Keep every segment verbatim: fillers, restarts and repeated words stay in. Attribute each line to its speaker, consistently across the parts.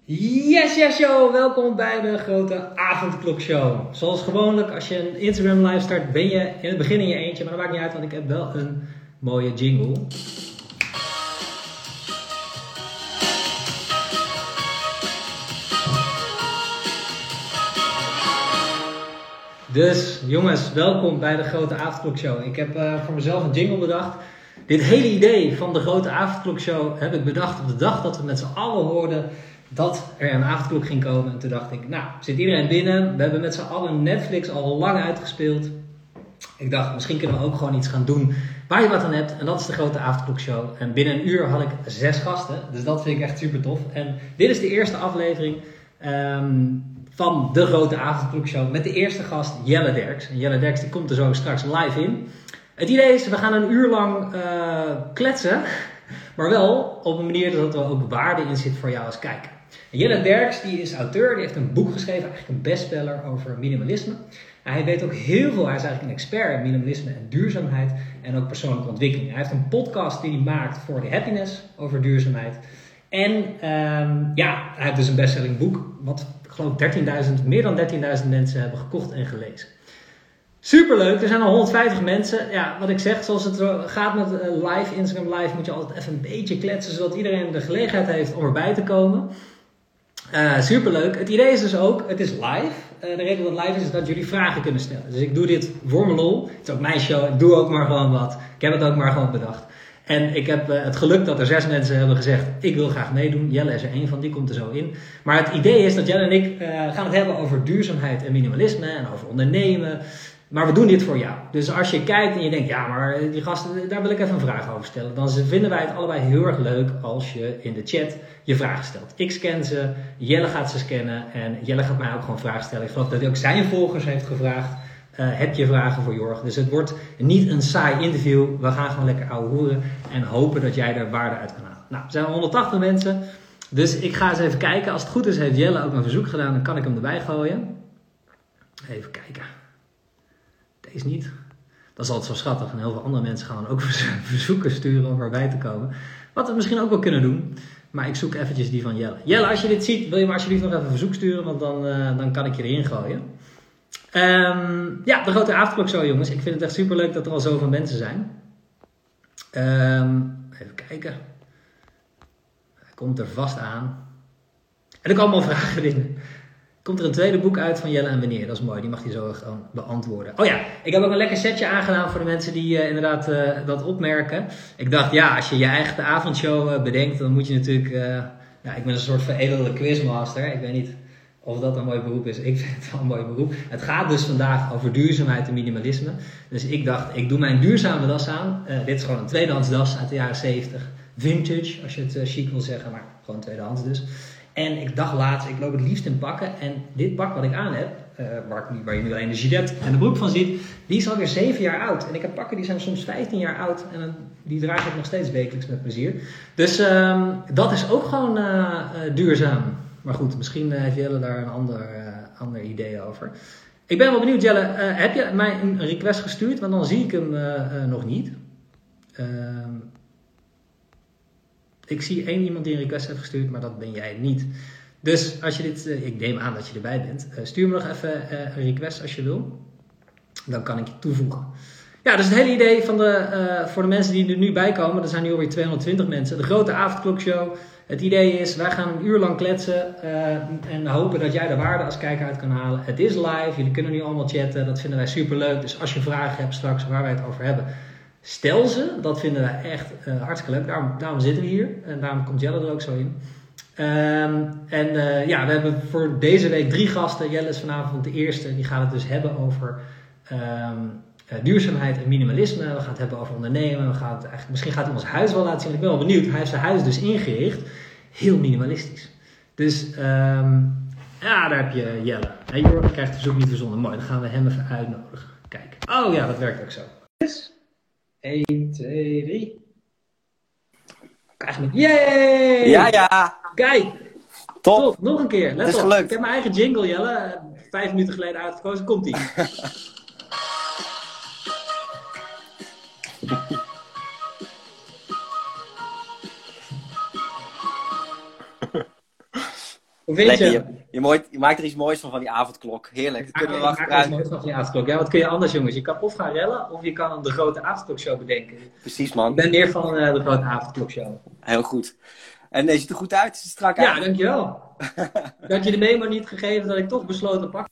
Speaker 1: Yes, yes, yo! Welkom bij de grote avondklokshow. Zoals gewoonlijk, als je een Instagram live start, ben je in het begin in je eentje. Maar dat maakt niet uit, want ik heb wel een mooie jingle. Dus jongens, welkom bij de grote avondklokshow. Ik heb uh, voor mezelf een jingle bedacht. Dit hele idee van de grote avondklokshow heb ik bedacht op de dag dat we met z'n allen hoorden dat er een avondklok ging komen. En toen dacht ik, nou, zit iedereen binnen? We hebben met z'n allen Netflix al lang uitgespeeld. Ik dacht, misschien kunnen we ook gewoon iets gaan doen waar je wat aan hebt. En dat is de grote avondklokshow. En binnen een uur had ik zes gasten. Dus dat vind ik echt super tof. En dit is de eerste aflevering um, van de grote avondklokshow met de eerste gast Jelle Derks. En Jelle Derks die komt er zo straks live in. Het idee is, we gaan een uur lang uh, kletsen. Maar wel op een manier dat er ook waarde in zit voor jou als kijker. En Jelle Derks die is auteur, die heeft een boek geschreven, eigenlijk een bestseller over minimalisme. En hij weet ook heel veel, hij is eigenlijk een expert in minimalisme en duurzaamheid en ook persoonlijke ontwikkeling. Hij heeft een podcast die hij maakt voor de Happiness over duurzaamheid. En um, ja, hij heeft dus een bestselling boek, wat ik geloof dertienduizend, meer dan dertienduizend mensen hebben gekocht en gelezen. Superleuk, er zijn al honderdvijftig mensen. Ja, wat ik zeg, zoals het gaat met live, Instagram live, moet je altijd even een beetje kletsen, zodat iedereen de gelegenheid heeft om erbij te komen. Uh, superleuk. Het idee is dus ook, het is live. Uh, de reden dat het live is, is dat jullie vragen kunnen stellen. Dus ik doe dit voor mijn lol. Het is ook mijn show, ik doe ook maar gewoon wat. Ik heb het ook maar gewoon bedacht. En ik heb uh, het geluk dat er zes mensen hebben gezegd, ik wil graag meedoen. Jelle is er één van, die komt er zo in. Maar het idee is dat Jelle en ik uh, gaan het hebben over duurzaamheid en minimalisme en over ondernemen. Maar we doen dit voor jou. Dus als je kijkt en je denkt, ja, maar die gasten, daar wil ik even een vraag over stellen. Dan vinden wij het allebei heel erg leuk als je in de chat je vragen stelt. Ik scan ze, Jelle gaat ze scannen en Jelle gaat mij ook gewoon vragen stellen. Ik geloof dat hij ook zijn volgers heeft gevraagd. Uh, heb je vragen voor Jorg? Dus het wordt niet een saai interview. We gaan gewoon lekker ouwe hoeren en hopen dat jij er waarde uit kan halen. Nou, er zijn honderdtachtig mensen. Dus ik ga eens even kijken. Als het goed is, heeft Jelle ook een verzoek gedaan. Dan kan ik hem erbij gooien. Even kijken. Deze niet. Dat is altijd zo schattig. En heel veel andere mensen gaan dan ook verzoeken sturen om erbij te komen. Wat we misschien ook wel kunnen doen. Maar ik zoek eventjes die van Jelle. Jelle, als je dit ziet, wil je me alsjeblieft nog even een verzoek sturen. Want dan, uh, dan kan ik je erin gooien. Um, ja, de grote avondklokshow, jongens. Ik vind het echt superleuk dat er al zoveel mensen zijn. Um, even kijken. Hij komt er vast aan. En er komen al vragen binnen. Komt er een tweede boek uit van Jelle en wanneer? Dat is mooi, die mag hij zo gewoon beantwoorden. Oh ja, ik heb ook een lekker setje aangedaan voor de mensen die uh, inderdaad uh, dat opmerken. Ik dacht, ja, als je je eigen avondshow uh, bedenkt, dan moet je natuurlijk... Uh, ja, ik ben een soort veredelde quizmaster. Ik weet niet of dat een mooi beroep is. Ik vind het wel een mooi beroep. Het gaat dus vandaag over duurzaamheid en minimalisme. Dus ik dacht, ik doe mijn duurzame das aan. Uh, dit is gewoon een tweedehands das uit de jaren zeventig. Vintage, als je het uh, chic wil zeggen, maar gewoon tweedehands dus. En ik dacht laatst, ik loop het liefst in pakken. En dit pak wat ik aan heb, uh, waar, waar je nu alleen de gilet en de broek van ziet, die is alweer zeven jaar oud. En ik heb pakken die zijn soms vijftien jaar oud. En uh, die draag ik nog steeds wekelijks met plezier. Dus uh, dat is ook gewoon uh, uh, duurzaam. Maar goed, misschien uh, heeft Jelle daar een ander, uh, ander idee over. Ik ben wel benieuwd, Jelle, uh, heb je mij een request gestuurd? Want dan zie ik hem uh, uh, nog niet. Uh, Ik zie één iemand die een request heeft gestuurd, maar dat ben jij niet. Dus als je dit, uh, ik neem aan dat je erbij bent, uh, stuur me nog even uh, een request als je wil. Dan kan ik je toevoegen. Ja, dus het hele idee van de, uh, voor de mensen die er nu bij komen, er zijn nu alweer tweehonderdtwintig mensen, de grote avondklokshow. Het idee is, wij gaan een uur lang kletsen uh, en hopen dat jij de waarde als kijker uit kan halen. Het is live, jullie kunnen nu allemaal chatten, dat vinden wij super leuk. Dus als je vragen hebt straks waar wij het over hebben, stel ze, dat vinden wij echt uh, hartstikke leuk. Daarom, daarom zitten we hier en daarom komt Jelle er ook zo in. Um, en uh, ja, we hebben voor deze week drie gasten. Jelle is vanavond de eerste. Die gaat het dus hebben over um, uh, duurzaamheid en minimalisme. We gaan het hebben over ondernemen. We gaan het eigenlijk, misschien gaat hij ons huis wel laten zien. Ik ben wel benieuwd. Hij heeft zijn huis dus ingericht. Heel minimalistisch. Dus um, ja, daar heb je Jelle. Hey, Jorg krijgt het verzoek niet verzonnen. Mooi, dan gaan we hem even uitnodigen. Kijk. Oh ja, dat werkt ook zo. één, twee, drie. Eigenlijk. Yay!
Speaker 2: Ja, ja.
Speaker 1: Kijk.
Speaker 2: Top.
Speaker 1: Top. Nog een keer. Let
Speaker 2: Het is
Speaker 1: op.
Speaker 2: gelukt.
Speaker 1: Ik heb mijn eigen jingle, Jelle. Vijf minuten geleden uitgekozen. Komt-ie. Hoe vind
Speaker 2: Lekker,
Speaker 1: je?
Speaker 2: je, je, mooi, je maakt er iets moois van van die avondklok. Heerlijk, dat kunnen we wel
Speaker 1: Ik maak er iets
Speaker 2: gebruiken.
Speaker 1: moois van die avondklok. Ja, wat kun je anders, jongens? Je kan of gaan rellen, of je kan de grote avondklokshow bedenken.
Speaker 2: Precies,
Speaker 1: Ik
Speaker 2: man.
Speaker 1: ben meer van uh, de grote avondklokshow.
Speaker 2: Heel goed. En nee, ziet er goed uit? Ziet er strak
Speaker 1: Ja,
Speaker 2: uit?
Speaker 1: dankjewel. Dat je de memo niet gegeven dat ik toch besloten pak.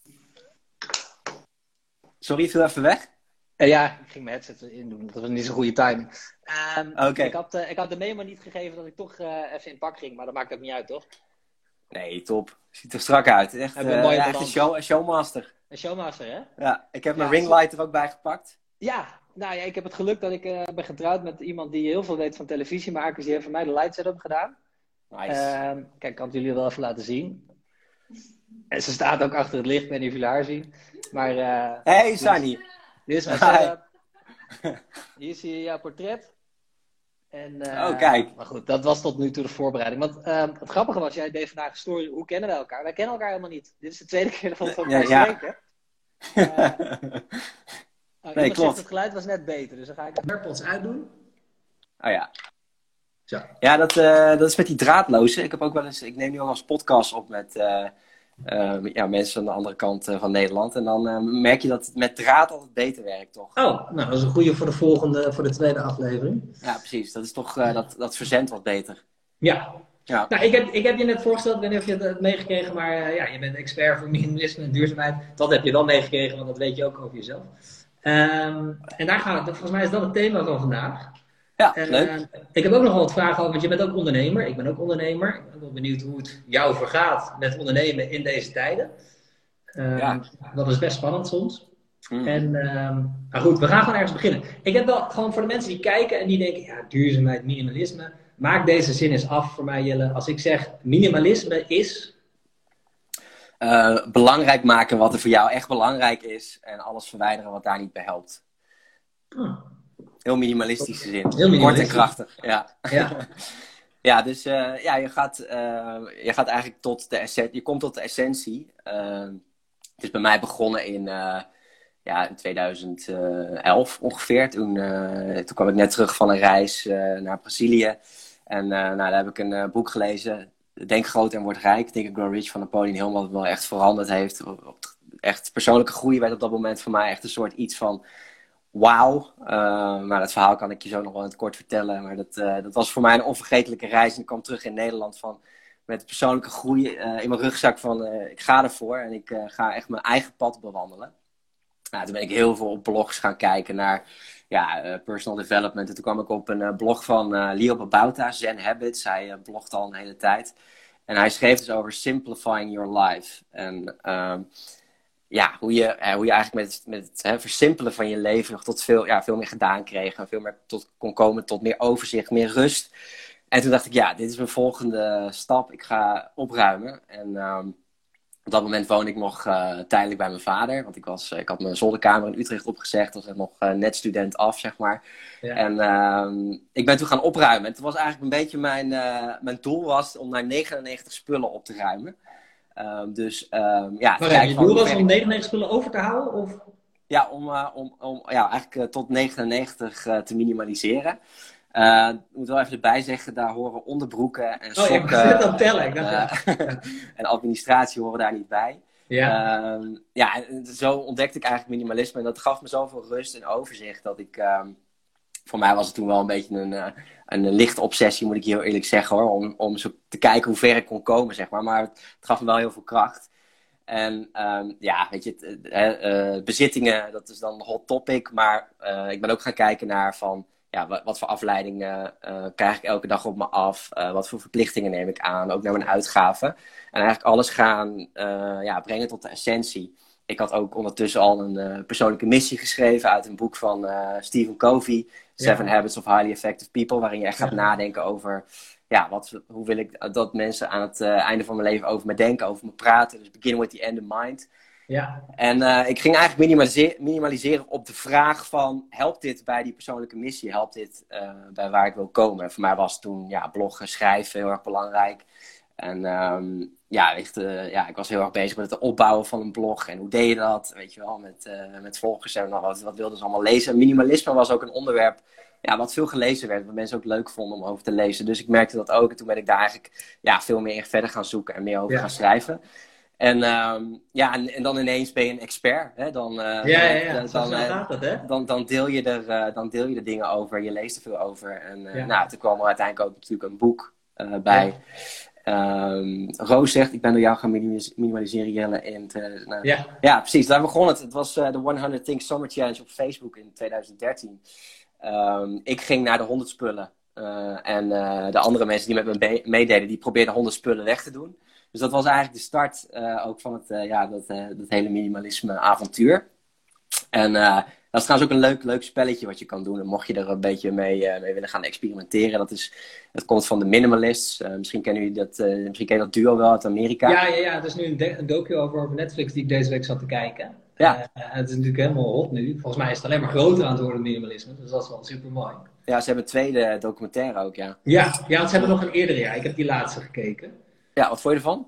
Speaker 2: Sorry, viel even weg?
Speaker 1: Uh, ja, ik ging mijn headset in doen. Dat was niet zo'n goede timing. Um,
Speaker 2: okay.
Speaker 1: ik, had, uh, ik had de memo niet gegeven dat ik toch uh, even in pak ging, maar dat maakt ook niet uit, toch?
Speaker 2: Nee, top. Ziet er strak uit. Echt, uh, ja, echt een, show, een showmaster.
Speaker 1: Een showmaster, hè?
Speaker 2: Ja, ik heb mijn ja, ringlight er ook bij gepakt.
Speaker 1: Ja, nou ja, ik heb het geluk dat ik uh, ben getrouwd met iemand die heel veel weet van televisiemakers. Die heeft voor mij de light setup gedaan.
Speaker 2: Nice.
Speaker 1: Uh, kijk, ik kan het jullie wel even laten zien. En ze staat ook achter het licht, ik weet niet of jullie haar zien. Maar, uh,
Speaker 2: hey Sunny.
Speaker 1: Dit is mijn setup. Hier zie je jouw portret. En, uh,
Speaker 2: oh, kijk.
Speaker 1: Maar goed, dat was tot nu toe de voorbereiding. Want uh, het grappige was, jij deed vandaag een story. Hoe kennen wij elkaar? Wij kennen elkaar helemaal niet. Dit is de tweede keer dat we elkaar ja, spreken. Ja. Uh, uh, nee, klopt. Het geluid was net beter, dus dan ga ik het AirPods uitdoen.
Speaker 2: Oh ja. Zo. Ja, dat, uh, dat is met die draadloze. Ik heb ook wel eens, ik neem nu al eens podcast op met uh, uh, ja, mensen aan de andere kant uh, van Nederland. En dan uh, merk je dat het met draad altijd beter werkt, toch?
Speaker 1: Oh, nou dat is een goede voor de volgende, voor de tweede aflevering.
Speaker 2: Ja, precies. Dat is toch, uh, dat, dat verzendt wat beter.
Speaker 1: Ja. Ja. Nou, ik heb, ik heb je net voorgesteld, ik weet niet of je het hebt meegekregen, maar uh, ja, je bent expert voor minimalisme en duurzaamheid. Dat heb je wel meegekregen, want dat weet je ook over jezelf. Um, en daar gaan we, volgens mij is dat het thema van vandaag.
Speaker 2: Ja, uh, leuk.
Speaker 1: Ik heb ook nog wel wat vragen over, want je bent ook ondernemer. Ik ben ook ondernemer. Ik ben wel benieuwd hoe het jou vergaat met ondernemen in deze tijden. Um, ja. Dat is best spannend soms. Mm. En, um, maar goed, we gaan gewoon ergens beginnen. Ik heb wel gewoon voor de mensen die kijken en die denken, ja, duurzaamheid, minimalisme. Maak deze zin eens af voor mij, Jelle. Als ik zeg, minimalisme is...
Speaker 2: Uh, belangrijk maken wat er voor jou echt belangrijk is. En alles verwijderen wat daar niet bij helpt.
Speaker 1: Hmm.
Speaker 2: Heel minimalistische zin.
Speaker 1: Heel minimalistisch.
Speaker 2: Kort en krachtig. Ja,
Speaker 1: ja.
Speaker 2: ja dus uh, ja, je, gaat, uh, je gaat eigenlijk tot de essentie. Je komt tot de essentie. Uh, het is bij mij begonnen in, uh, ja, in tweeduizend elf ongeveer. Toen, uh, toen kwam ik net terug van een reis uh, naar Brazilië. En uh, nou, daar heb ik een uh, boek gelezen. Denk groot en word rijk. Think and Grow Rich van Napoleon Hill. Wat wel echt veranderd heeft. Echt persoonlijke groei werd op dat moment voor mij echt een soort iets van... Wauw. Uh, maar dat verhaal kan ik je zo nog wel in het kort vertellen. Maar dat, uh, dat was voor mij een onvergetelijke reis. En ik kwam terug in Nederland van, met persoonlijke groei uh, in mijn rugzak van... Uh, ik ga ervoor en ik uh, ga echt mijn eigen pad bewandelen. Nou, toen ben ik heel veel op blogs gaan kijken naar ja, uh, personal development. En toen kwam ik op een uh, blog van uh, Leo Babauta, Zen Habits. Hij uh, blogt al een hele tijd. En hij schreef dus over simplifying your life. En uh, ja, hoe je, uh, hoe je eigenlijk met, met het hè, versimpelen van je leven nog tot veel, ja, veel meer gedaan kreeg. En veel meer tot, kon komen tot meer overzicht, meer rust. En toen dacht ik, ja, dit is mijn volgende stap. Ik ga opruimen. En... Um, Op dat moment woonde ik nog uh, tijdelijk bij mijn vader. Want ik, was, ik had mijn zolderkamer in Utrecht opgezegd. Was nog uh, net student af, zeg maar. Ja. En uh, ik ben toen gaan opruimen. En het was eigenlijk een beetje mijn, uh, mijn doel was om naar negenennegentig spullen op te ruimen. Uh, dus uh, ja...
Speaker 1: Maar ja, je doel was om negenennegentig spullen over te houden? Of?
Speaker 2: Ja, om, uh, om, om ja, eigenlijk uh, tot negenennegentig uh, te minimaliseren. Uh, ik moet wel even erbij zeggen, daar horen onderbroeken en sokken.
Speaker 1: Oh, ja, dat tellen. Ik dacht,
Speaker 2: uh, en administratie horen daar niet bij.
Speaker 1: Ja.
Speaker 2: Uh, ja, en zo ontdekte ik eigenlijk minimalisme. En dat gaf me zoveel rust en overzicht dat ik... Uh, voor mij was het toen wel een beetje een, uh, een lichte obsessie, moet ik heel eerlijk zeggen hoor. Om, om zo te kijken hoe ver ik kon komen, zeg maar. Maar het, het gaf me wel heel veel kracht. En um, ja, weet je, uh, uh, bezittingen, dat is dan een hot topic. Maar uh, ik ben ook gaan kijken naar van... Ja, wat, wat voor afleidingen uh, krijg ik elke dag op me af? Uh, wat voor verplichtingen neem ik aan? Ook naar mijn uitgaven. En eigenlijk alles gaan uh, ja, brengen tot de essentie. Ik had ook ondertussen al een uh, persoonlijke missie geschreven uit een boek van uh, Stephen Covey. Seven ja. Habits of Highly Effective People. Waarin je echt gaat ja. nadenken over... Ja, wat, hoe wil ik dat mensen aan het uh, einde van mijn leven over me denken, over me praten. Dus begin with the end in mind.
Speaker 1: Ja.
Speaker 2: En uh, ik ging eigenlijk minimaliseren, minimaliseren op de vraag van... helpt dit bij die persoonlijke missie? Helpt dit uh, bij waar ik wil komen? En voor mij was toen ja, bloggen, schrijven heel erg belangrijk. En um, ja, echt, uh, ja, ik was heel erg bezig met het opbouwen van een blog. En hoe deed je dat? Weet je wel, met, uh, met volgers en wat, wat wilden ze allemaal lezen. En minimalisme was ook een onderwerp ja, wat veel gelezen werd. Wat mensen ook leuk vonden om over te lezen. Dus ik merkte dat ook. En toen ben ik daar eigenlijk ja, veel meer in verder gaan zoeken en meer over ja. gaan schrijven. En, um, ja, en, en dan ineens ben je een expert. Hè? Dan, uh,
Speaker 1: ja, ja, ja. Dan,
Speaker 2: dan,
Speaker 1: dan, gaat dat, hè?
Speaker 2: Dan, dan, deel je er, uh, dan deel je er dingen over. Je leest er veel over. En uh,
Speaker 1: ja.
Speaker 2: nou, toen kwam er uiteindelijk ook natuurlijk een boek uh, bij. Ja. Um, Roos zegt, ik ben door jou gaan minimaliseren, Jelle. En uh, nou, ja. ja, precies. Daar begon het. Het was uh, de honderd Things Summer Challenge op Facebook in twintig dertien. Um, ik ging naar de honderd spullen. Uh, en uh, de andere mensen die met me meededen, die probeerden honderd spullen weg te doen. Dus dat was eigenlijk de start uh, ook van het, uh, ja, dat, uh, dat hele minimalisme avontuur. En uh, dat is trouwens ook een leuk, leuk spelletje wat je kan doen. En mocht je er een beetje mee, uh, mee willen gaan experimenteren. Dat, is, dat komt van de Minimalists. Uh, misschien kennen jullie dat, uh, misschien ken je dat duo wel uit Amerika.
Speaker 1: Ja, ja, ja. Er is nu een, de- een docu over, over Netflix die ik deze week zat te kijken.
Speaker 2: Ja.
Speaker 1: Uh, het is natuurlijk helemaal hot nu. Volgens mij is het alleen maar groter aan het worden, minimalisme. Dus dat is wel super mooi.
Speaker 2: Ja, ze hebben een tweede documentaire ook, ja.
Speaker 1: Ja, ja, want ze hebben nog een eerdere jaar. Ik heb die laatste gekeken.
Speaker 2: Ja, wat vond je ervan?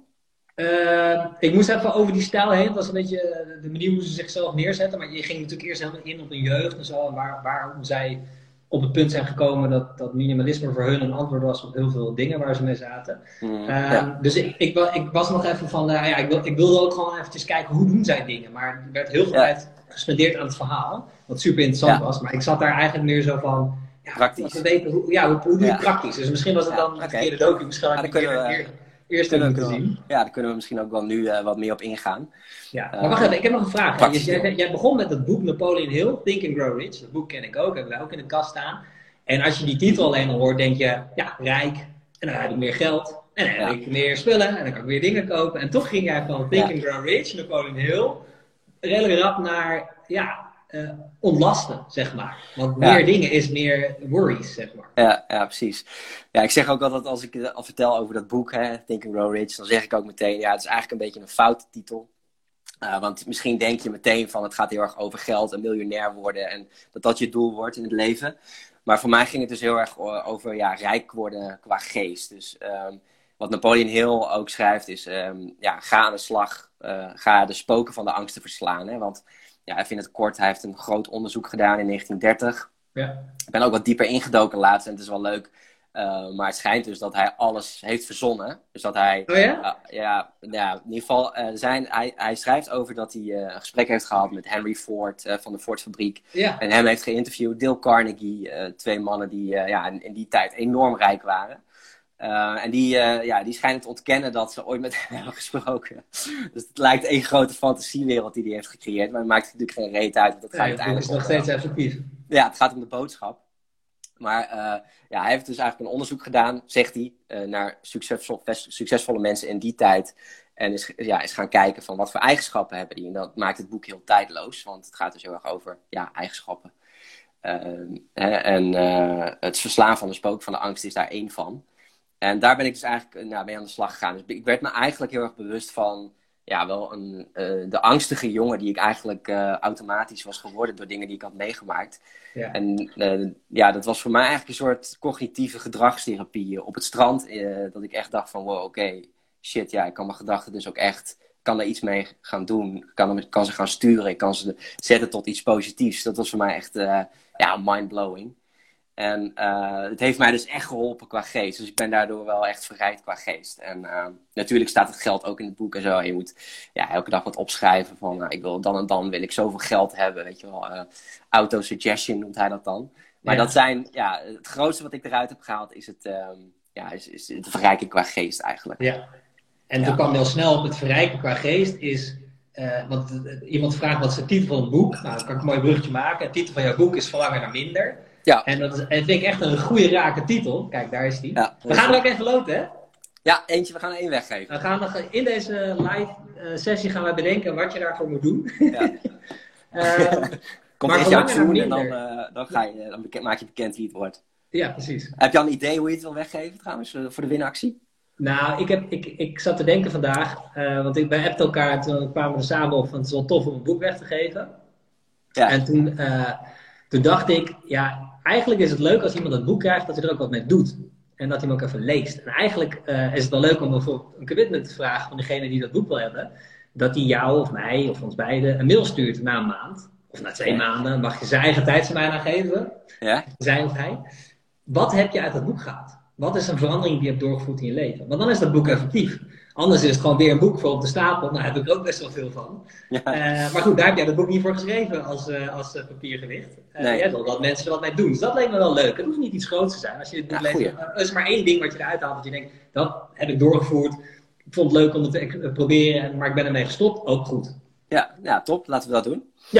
Speaker 1: Uh, ik moest even over die stijl heen. Het was een beetje de manier hoe ze zichzelf neerzetten. Maar je ging natuurlijk eerst helemaal in op hun jeugd en zo. En waar, waarom zij op het punt zijn gekomen dat, dat minimalisme voor hun een antwoord was op heel veel dingen waar ze mee zaten. Mm, uh, ja. Dus ik, ik, ik was nog even van, uh, ja, ik, wil, ik wilde ook gewoon eventjes kijken hoe doen zij dingen. Maar er werd heel veel ja. tijd gespendeerd aan het verhaal. Wat super interessant ja. was. Maar ik zat daar eigenlijk meer zo van... Ja,
Speaker 2: praktisch.
Speaker 1: We weten, hoe, ja, hoe, hoe doe je ja. praktisch? Dus misschien was het dan ja, okay. een verkeerde docu. Misschien had ik een keer... Eerst kunnen we, zien.
Speaker 2: Ja, daar kunnen we misschien ook wel nu uh, wat meer op ingaan.
Speaker 1: Ja, maar wacht even, ik heb nog een vraag. Jij, jij, jij begon met het boek Napoleon Hill, Think and Grow Rich. Dat boek ken ik ook, hebben wij ook in de kast staan. En als je die titel alleen al hoort, denk je, ja, rijk. En dan heb ik meer geld. En dan heb ja. ik meer spullen. En dan kan ik weer dingen kopen. En toch ging jij van Think ja. and Grow Rich, Napoleon Hill, redelijk rap naar, ja... Uh, ontlasten, zeg maar. Want meer ja. dingen is meer worries, zeg maar.
Speaker 2: Ja, ja, precies. Ja, ik zeg ook altijd, als ik al vertel over dat boek, hè, Think and Grow Rich, dan zeg ik ook meteen, ja, het is eigenlijk een beetje een foute titel. Uh, want misschien denk je meteen van, het gaat heel erg over geld en miljonair worden en dat dat je doel wordt in het leven. Maar voor mij ging het dus heel erg over, ja, rijk worden qua geest. Dus um, wat Napoleon Hill ook schrijft is, um, ja, ga aan de slag, uh, ga de spoken van de angsten verslaan, hè, want... Ja, ik vind het kort. Hij heeft een groot onderzoek gedaan in negentien dertig.
Speaker 1: Ja.
Speaker 2: Ik ben ook wat dieper ingedoken laatst en het is wel leuk. Uh, maar het schijnt dus dat hij alles heeft verzonnen. Dus dat hij...
Speaker 1: Oh ja?
Speaker 2: Uh, ja, ja, in ieder geval, uh, zijn, hij, hij schrijft over dat hij uh, een gesprek heeft gehad met Henry Ford uh, van de Ford-fabriek.
Speaker 1: Ja.
Speaker 2: En hem heeft geïnterviewd. Dale Carnegie, uh, twee mannen die uh, ja, in, in die tijd enorm rijk waren. Uh, en die, uh, ja, die schijnen te ontkennen dat ze ooit met hem hebben gesproken. Dus het lijkt één grote fantasiewereld die hij heeft gecreëerd. Maar het maakt natuurlijk geen reet uit. Want dat gaat
Speaker 1: nee,
Speaker 2: uiteindelijk
Speaker 1: het is nog steeds effectief.
Speaker 2: Ja, het gaat om de boodschap. Maar uh, ja, hij heeft dus eigenlijk een onderzoek gedaan, zegt hij, uh, naar succesvol, succesvolle mensen in die tijd. En is, ja, is gaan kijken van wat voor eigenschappen hebben die. En dat maakt het boek heel tijdloos. Want het gaat dus heel erg over ja, eigenschappen. Uh, en uh, het verslaan van de spook van de angst is daar één van. En daar ben ik dus eigenlijk nou, mee aan de slag gegaan. Dus ik werd me eigenlijk heel erg bewust van... Ja, wel een, uh, de angstige jongen die ik eigenlijk uh, automatisch was geworden... door dingen die ik had meegemaakt.
Speaker 1: Ja.
Speaker 2: En uh, ja, dat was voor mij eigenlijk een soort cognitieve gedragstherapie op het strand. Uh, dat ik echt dacht van, wow, oké, okay, shit, ja, ik kan mijn gedachten dus ook echt... kan er iets mee gaan doen. Ik kan, kan ze gaan sturen. Ik kan ze zetten tot iets positiefs. Dat was voor mij echt uh, ja, mind-blowing. En uh, het heeft mij dus echt geholpen qua geest. Dus ik ben daardoor wel echt verrijkt qua geest. En uh, natuurlijk staat het geld ook in het boek en zo. Je moet ja, elke dag wat opschrijven van... Uh, ik wil dan en dan wil ik zoveel geld hebben. Weet je wel. Uh, auto-suggestion noemt hij dat dan. Maar ja. dat zijn... Ja, het grootste wat ik eruit heb gehaald is het... Um, ja, is, is de verrijking qua geest eigenlijk.
Speaker 1: Ja. En
Speaker 2: ja.
Speaker 1: toen kwam heel snel op het verrijken qua geest is... Uh, want uh, iemand vraagt wat is de titel van het boek. Nou, dan kan ik een mooi bruggetje maken. De titel van jouw boek is Van Langer naar Minder.
Speaker 2: Ja.
Speaker 1: En dat, is, en dat vind ik echt een goede rake titel. Kijk, daar is die. Ja, we gaan er ook even loten, hè?
Speaker 2: Ja, eentje. We gaan er één weggeven.
Speaker 1: We gaan nog in deze live uh, sessie gaan we bedenken wat je daarvoor moet doen. Ja. uh,
Speaker 2: Komt eerst jouw tune en dan, uh, dan, ga je, dan beken, maak je bekend wie het wordt.
Speaker 1: Ja, precies.
Speaker 2: Heb je al een idee hoe je het wil weggeven trouwens, voor de winactie?
Speaker 1: Nou, ik, heb, ik, ik zat te denken vandaag, uh, want ik, wij appten elkaar en toen kwamen we er samen op van het is wel tof om een boek weg te geven. Ja. En toen, uh, toen dacht ik, ja, eigenlijk is het leuk als iemand het boek krijgt, dat hij er ook wat mee doet. En dat hij hem ook even leest. En eigenlijk uh, is het wel leuk om bijvoorbeeld een commitment te vragen van degene die dat boek wil hebben. Dat hij jou of mij of ons beiden een mail stuurt na een maand. of na twee maanden, mag je zijn eigen tijdslijn aangeven.
Speaker 2: Ja?
Speaker 1: Zij of hij. Wat heb je uit dat boek gehaald? Wat is een verandering die je hebt doorgevoerd in je leven? Want dan is dat boek effectief. Anders is het gewoon weer een boek voor op de stapel. Nou, daar heb ik er ook best wel veel van. Ja. Uh, maar goed, daar heb jij dat boek niet voor geschreven als, uh, als uh, papiergewicht. Uh, nee. Jij wil dat mensen er wat mee doen. Dus dat leek me wel leuk. Het hoeft niet iets groots te zijn. Als je het boek ja, leest, uh, er is maar één ding wat je eruit haalt. Dat je denkt, dat heb ik doorgevoerd. Ik vond het leuk om het te uh, proberen, maar ik ben ermee gestopt. Ook goed.
Speaker 2: Ja, ja, top. Laten we dat doen.
Speaker 1: Ja.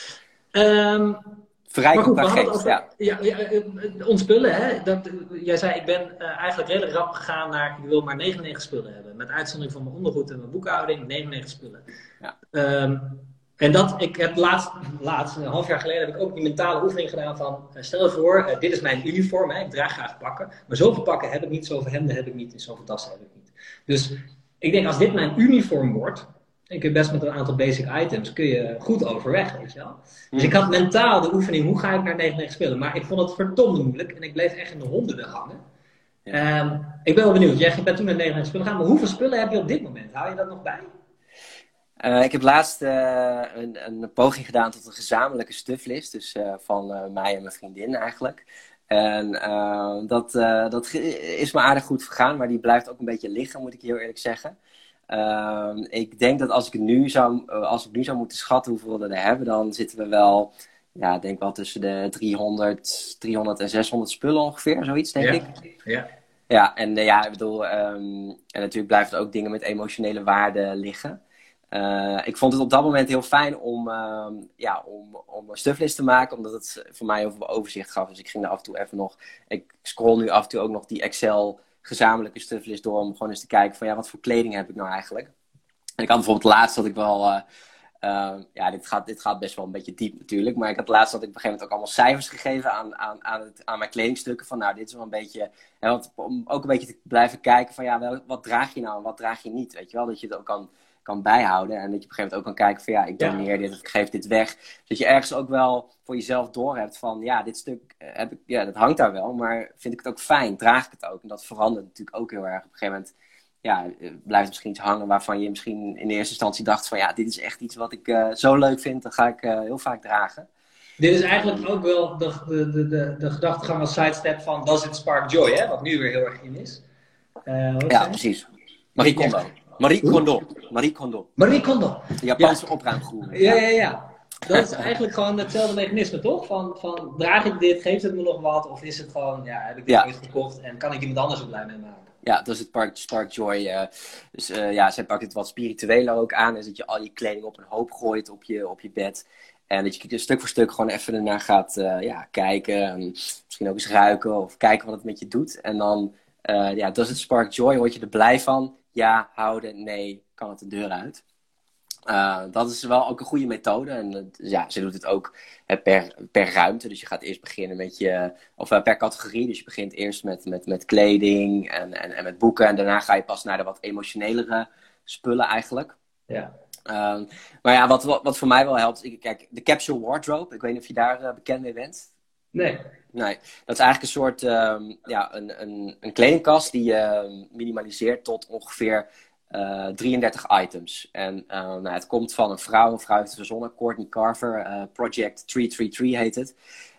Speaker 1: Um,
Speaker 2: Verrijkbaar geest,
Speaker 1: ja. Ja, ja, ontspullen, hè. Dat, jij zei, ik ben uh, eigenlijk redelijk rap gegaan naar, ik wil maar negenennegentig spullen hebben. Met uitzondering van mijn ondergoed en mijn boekhouding, negenennegentig spullen. Ja. Um, en dat, ik heb laatst, laatst, een half jaar geleden, heb ik ook die mentale oefening gedaan van, uh, stel je voor, uh, dit is mijn uniform, hè. Ik draag graag pakken. Maar zoveel pakken heb ik niet, zoveel hemden heb ik niet en zoveel tassen heb ik niet. Dus ik denk, als dit mijn uniform wordt, en kun je best met een aantal basic items kun je goed overweg, weet je wel. Dus ik had mentaal de oefening, hoe ga ik naar negenennegentig spullen? Maar ik vond het verdomd moeilijk en ik bleef echt in de honderden hangen. Ja. Um, ik ben wel benieuwd, jij bent toen naar negenennegentig spullen gegaan, maar hoeveel spullen heb je op dit moment? Hou je dat nog bij?
Speaker 2: Uh, ik heb laatst uh, een, een poging gedaan tot een gezamenlijke stuflist, dus uh, van uh, mij en mijn vriendin eigenlijk. En uh, dat, uh, dat is me aardig goed vergaan, maar die blijft ook een beetje liggen, moet ik heel eerlijk zeggen. Uh, ik denk dat als ik, nu zou, uh, als ik nu zou moeten schatten hoeveel we er hebben, dan zitten we wel, ja, ik denk wel tussen de driehonderd, driehonderd en zeshonderd spullen ongeveer, zoiets, denk
Speaker 1: ja.
Speaker 2: ik.
Speaker 1: Ja.
Speaker 2: Ja, en uh, ja, ik bedoel, um, en natuurlijk blijven er ook dingen met emotionele waarde liggen. Uh, ik vond het op dat moment heel fijn om, uh, ja, om, om een stufflist te maken, omdat het voor mij heel veel overzicht gaf. Dus ik ging er af en toe even nog, ik scroll nu af en toe ook nog die Excel gezamenlijke stufflist door om gewoon eens te kijken van ja, wat voor kleding heb ik nou eigenlijk? En ik had bijvoorbeeld laatst dat ik wel, uh, uh, ja, dit gaat, dit gaat best wel een beetje diep natuurlijk, maar ik had laatst dat ik op een gegeven moment ook allemaal cijfers gegeven aan, aan, aan, het, aan mijn kledingstukken van nou, dit is wel een beetje, hè, want om ook een beetje te blijven kijken van ja, wel, wat draag je nou en wat draag je niet, weet je wel, dat je het ook kan, kan bijhouden en dat je op een gegeven moment ook kan kijken van ja, ik doneer ja. dit of ik geef dit weg. Dat je ergens ook wel voor jezelf doorhebt van ja, dit stuk heb ik, ja, dat hangt daar wel, maar vind ik het ook fijn, draag ik het ook? En dat verandert natuurlijk ook heel erg. Op een gegeven moment ja, blijft misschien iets hangen waarvan je misschien in de eerste instantie dacht van ja, dit is echt iets wat ik uh, zo leuk vind, dat ga ik uh, heel vaak dragen.
Speaker 1: Dit is eigenlijk ook wel de, de, de, de, de gedachtegang als sidestep van does it spark joy, hè? Wat nu weer heel erg in is. Uh,
Speaker 2: ja, zijn? Precies. Marie Kondo. Marie Kondo. Marie Kondo.
Speaker 1: Marie Kondo.
Speaker 2: De Japanse ja. opruimgoeroe.
Speaker 1: Ja, ja, ja. Dat is eigenlijk gewoon hetzelfde mechanisme, toch? Van, van draag ik dit, geeft het me nog wat? Of is het gewoon, ja, heb ik dit ja. ooit gekocht en kan ik iemand anders er blij mee maken?
Speaker 2: Ja, dat is het Spark, Spark Joy. Uh, dus uh, ja, zij pakt het wat spiritueler ook aan. Dus dat je al je kleding op een hoop gooit op je, op je bed. En dat je stuk voor stuk gewoon even ernaar gaat uh, ja, kijken. En misschien ook eens ruiken of kijken wat het met je doet. En dan, uh, ja, does it spark joy? Word je er blij van? Ja, houden, nee, kan het de deur uit. Uh, dat is wel ook een goede methode. En uh, ja, ze doet het ook uh, per, per ruimte. Dus je gaat eerst beginnen met je... Of uh, per categorie. Dus je begint eerst met, met, met kleding en, en, en met boeken. En daarna ga je pas naar de wat emotionelere spullen eigenlijk.
Speaker 1: Ja.
Speaker 2: Uh, maar ja, wat, wat, wat voor mij wel helpt... Ik, kijk, de capsule wardrobe. Ik weet niet of je daar uh, bekend mee bent.
Speaker 1: Nee.
Speaker 2: Nee, dat is eigenlijk een soort... Um, ja, een, een, een kledingkast die je uh, minimaliseert tot ongeveer... Uh, drieëndertig items. En uh, nou, het komt van een vrouw. Een vrouw heeft het verzonnen. Courtney Carver. Uh, Project driehonderddraaiendertig heet het.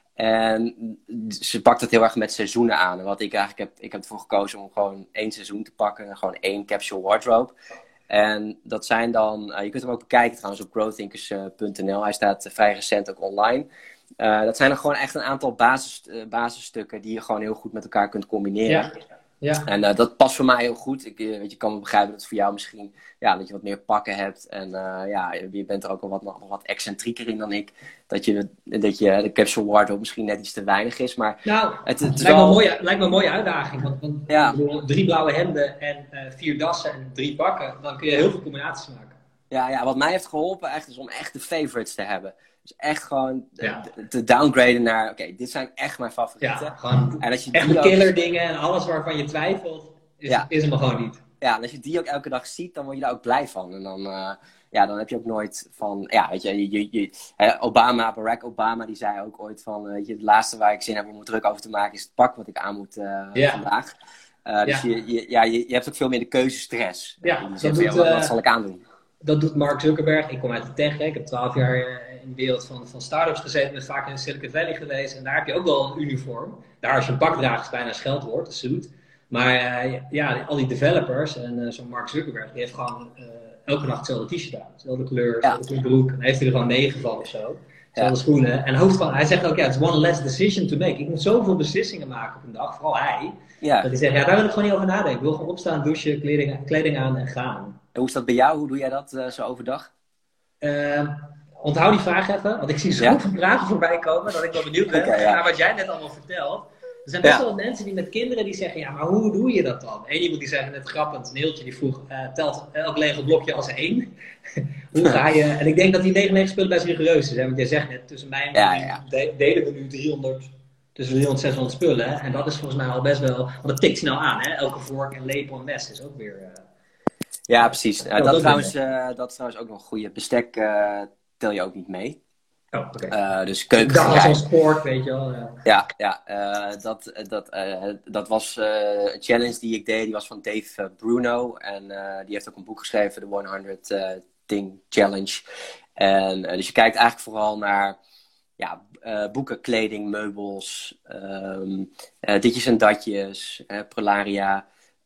Speaker 2: En ze pakt het heel erg met seizoenen aan. En wat ik eigenlijk heb... Ik heb ervoor gekozen om gewoon één seizoen te pakken. En gewoon één capsule wardrobe. En dat zijn dan... Uh, je kunt hem ook bekijken trouwens op growthinkers punt n l. Hij staat uh, vrij recent ook online. Uh, dat zijn dan gewoon echt een aantal basis, uh, basisstukken... die je gewoon heel goed met elkaar kunt combineren. Ja. Ja. En uh, dat past voor mij heel goed. Ik uh, weet, je kan me begrijpen dat het voor jou misschien... Ja, dat je wat meer pakken hebt. En uh, ja, je bent er ook al wat, nog wat excentrieker in dan ik. Dat je, dat je de capsule wardrobe misschien net iets te weinig is. Maar
Speaker 1: nou,
Speaker 2: het, het,
Speaker 1: het
Speaker 2: is
Speaker 1: lijkt,
Speaker 2: wel...
Speaker 1: me mooie, lijkt me een mooie uitdaging. Want, want
Speaker 2: ja.
Speaker 1: ik bedoel, drie blauwe hemden en uh, vier dassen en drie pakken. Dan kun je heel veel combinaties maken.
Speaker 2: Ja, ja, wat mij heeft geholpen echt is om echt de favorites te hebben. Dus echt gewoon
Speaker 1: ja.
Speaker 2: te downgraden naar... Oké, okay, dit zijn echt mijn favorieten.
Speaker 1: Ja, gewoon
Speaker 2: en als je
Speaker 1: echt
Speaker 2: die
Speaker 1: killer
Speaker 2: ook...
Speaker 1: dingen en alles waarvan je twijfelt, is,
Speaker 2: ja.
Speaker 1: is hem gewoon niet.
Speaker 2: Ja, en als je die ook elke dag ziet, dan word je daar ook blij van. En dan, uh, ja, dan heb je ook nooit van... Ja, weet je, je, je, je Obama, Barack Obama, die zei ook ooit van... Weet je, het laatste waar ik zin heb om er druk over te maken is het pak wat ik aan moet uh, ja. vandaag. Uh, dus ja. Je, je, ja, je, je hebt ook veel meer de keuzestress.
Speaker 1: Ja,
Speaker 2: dus
Speaker 1: dat
Speaker 2: je
Speaker 1: doet,
Speaker 2: wat,
Speaker 1: uh,
Speaker 2: wat zal ik aandoen?
Speaker 1: dat doet Mark Zuckerberg. Ik kom uit de tech. Hè. Ik heb twaalf jaar uh, in de wereld van, van start-ups gezeten. Ben vaak in Silicon Valley geweest. En daar heb je ook wel een uniform. Daar als je een pak draagt is bijna een scheldwoord, een suit. Maar uh, ja, al die developers en uh, zo'n Mark Zuckerberg, die heeft gewoon uh, elke dag hetzelfde t-shirt aan. Dezelfde kleur, dezelfde ja. broek. En dan heeft hij er gewoon negen van of zo. Dezelfde ja. schoenen. En hoofd van, hij zegt ook, ja, it's one less decision to make. Ik moet zoveel beslissingen maken op een dag, vooral hij. Ja. Dat hij zegt, ja, daar wil ik gewoon niet over nadenken. Ik wil gewoon opstaan, douchen, kleding, kleding aan en gaan.
Speaker 2: En hoe is dat bij jou? Hoe doe jij dat uh, zo overdag?
Speaker 1: Uh, onthoud die vraag even, want ik zie zoveel ja? vragen voorbij komen dat ik wel benieuwd ben okay, ja. naar wat jij net allemaal vertelt. Er zijn best ja. wel mensen die met kinderen die zeggen, ja, maar hoe doe je dat dan? Eén iemand die zei net grappend, Neeltje, die vroeg, uh, telt elk Lego blokje als één? Hoe ga je? En ik denk dat die negenennegentig spullen best rigoureus is, hè? Want jij zegt net, tussen mij en ja, ja. De, delen we nu driehonderd, tussen driehonderd, zeshonderd spullen. Hè? En dat is volgens mij al best wel, want dat tikt snel aan, hè? Elke vork en lepel en mes is ook weer... Uh,
Speaker 2: ja, precies. Uh, dat, dat, trouwens, uh, dat is trouwens ook nog een goede. Bestek uh, tel je ook niet mee.
Speaker 1: Oh, oké.
Speaker 2: Okay. Uh, dus keuken.
Speaker 1: Dat was een sport, weet je wel. Ja,
Speaker 2: ja, ja uh, dat, dat, uh, dat was uh, een challenge die ik deed. Die was van Dave uh, Bruno. En uh, die heeft ook een boek geschreven, de honderd uh, Thing Challenge. En, uh, dus je kijkt eigenlijk vooral naar ja, uh, boeken, kleding, meubels, um, uh, ditjes en datjes, uh, prularia.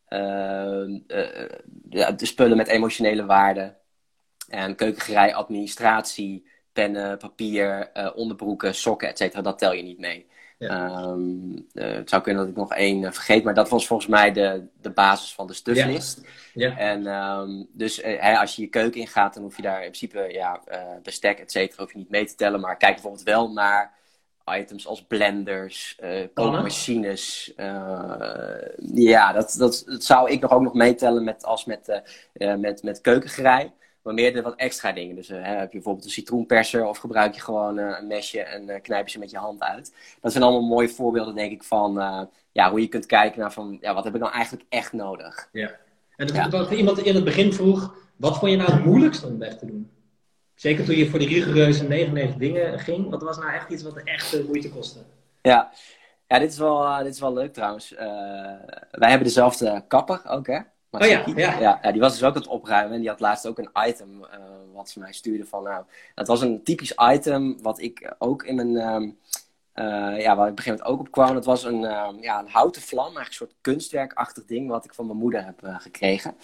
Speaker 2: Uh, uh, ja, de spullen met emotionele waarde. En keukengerei, administratie, pennen, papier, uh, onderbroeken, sokken, et cetera. Dat tel je niet mee. Ja. Um, uh, het zou kunnen dat ik nog één uh, vergeet, maar dat was volgens mij de, de basis van de stuflist. Ja. Ja. En um, dus uh, hè, als je je keuken ingaat, dan hoef je daar in principe ja, uh, bestek, et cetera, hoef je niet mee te tellen. Maar kijk bijvoorbeeld wel naar items als blenders, uh, kookmachines. Uh, ja, dat, dat, dat zou ik nog ook nog meetellen met, als met, uh, uh, met, met keukengerei. Maar meer de wat extra dingen. Dus uh, hè, heb je bijvoorbeeld een citroenperser of gebruik je gewoon uh, een mesje en uh, knijp je ze met je hand uit. Dat zijn allemaal mooie voorbeelden, denk ik, van uh, ja, hoe je kunt kijken naar van, ja, wat heb ik nou eigenlijk echt nodig?
Speaker 1: Ja. En dat, ja. dat iemand in het begin vroeg, wat vond je nou het moeilijkste om weg te doen? Zeker toen je voor die rigoureuze negenennegentig dingen ging. Wat was nou echt iets wat echt uh, moeite kostte?
Speaker 2: Ja, ja dit, is wel, uh, dit is wel leuk trouwens. Uh, wij hebben dezelfde kapper ook, hè?
Speaker 1: Oh ja, ja.
Speaker 2: ja, ja, die was dus ook aan het opruimen. En die had laatst ook een item uh, wat ze mij stuurde van... Nou, dat was een typisch item wat ik ook in mijn... Um, uh, ja, waar ik op een gegeven moment ook op kwam. Dat was een, um, ja, een houten vlam. Eigenlijk een soort kunstwerkachtig ding wat ik van mijn moeder heb uh, gekregen.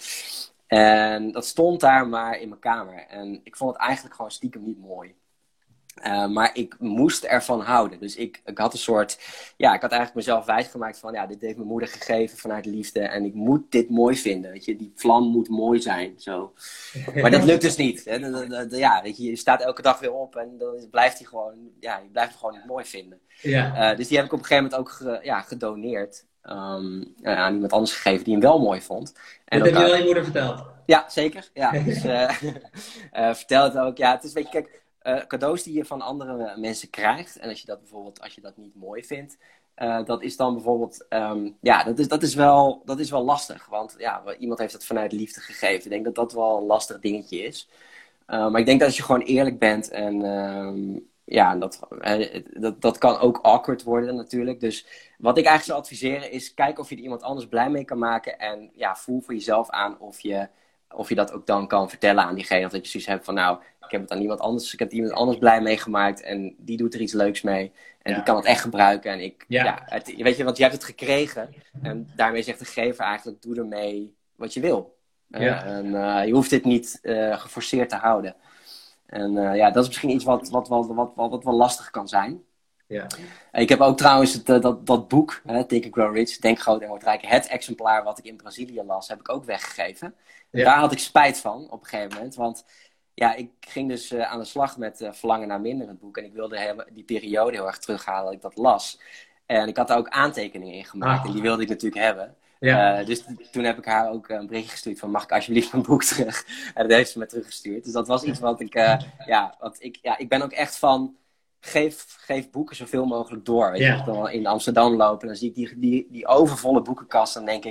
Speaker 2: En dat stond daar maar in mijn kamer. En ik vond het eigenlijk gewoon stiekem niet mooi. Uh, maar ik moest ervan houden. Dus ik, ik had een soort... Ja, ik had eigenlijk mezelf wijsgemaakt van... Ja, dit heeft mijn moeder gegeven vanuit liefde. En ik moet dit mooi vinden. Weet je, die vlam moet mooi zijn. Zo. Maar dat lukt dus niet. Hè. De, de, de, ja, weet je, je staat elke dag weer op. En dan blijft hij gewoon... Ja, je blijft het gewoon niet mooi vinden. Ja. Uh, dus die heb ik op een gegeven moment ook ge, ja, gedoneerd. Um, uh, aan iemand anders gegeven die hem wel mooi vond.
Speaker 1: En dat heb je wel je moeder verteld?
Speaker 2: Ja, zeker. Ja, dus, uh, uh, vertel het ook. Ja, het is, weet je, kijk... Uh, cadeaus die je van andere mensen krijgt. En als je dat bijvoorbeeld, als je dat niet mooi vindt. Uh, dat is dan bijvoorbeeld, um, ja, dat is, dat, is wel, dat is wel lastig. Want ja, iemand heeft het vanuit liefde gegeven. Ik denk dat dat wel een lastig dingetje is. Uh, maar ik denk dat als je gewoon eerlijk bent. En um, ja, dat, uh, dat, dat kan ook awkward worden natuurlijk. Dus wat ik eigenlijk zou adviseren is, kijk of je er iemand anders blij mee kan maken. En ja, voel voor jezelf aan of je... Of je dat ook dan kan vertellen aan diegene. Of dat je zoiets hebt van, nou, ik heb het aan iemand anders, ik heb iemand anders blij meegemaakt. En die doet er iets leuks mee. En ja. die kan het echt gebruiken. En ik, ja. ja het, weet je, want je hebt het gekregen. En daarmee zegt de gever eigenlijk, doe ermee wat je wil. Ja. Uh, en uh, je hoeft dit niet uh, geforceerd te houden. En uh, ja, dat is misschien iets wat, wat, wat, wat, wat, wat wel lastig kan zijn. Ja. Ik heb ook trouwens het, uh, dat, dat boek, hè, Think and Grow Rich, Denk Groot en Word Rijk. Het exemplaar wat ik in Brazilië las, heb ik ook weggegeven. Ja. Daar had ik spijt van op een gegeven moment. Want ja, ik ging dus uh, aan de slag met uh, Verlangen naar Minder, het boek. En ik wilde heel, die periode heel erg terughalen dat ik dat las. En ik had daar ook aantekeningen in gemaakt. Ah. En die wilde ik natuurlijk hebben. Ja. Uh, dus t- toen heb ik haar ook een berichtje gestuurd van, mag ik alsjeblieft mijn boek terug? En dat heeft ze me teruggestuurd. Dus dat was iets wat ik, uh, ja, wat ik, ja, ik ben ook echt van... Geef, geef boeken zoveel mogelijk door. Weet je, yeah. Als ik dan in Amsterdam loop en dan zie ik die, die, die overvolle boekenkast, dan denk ik,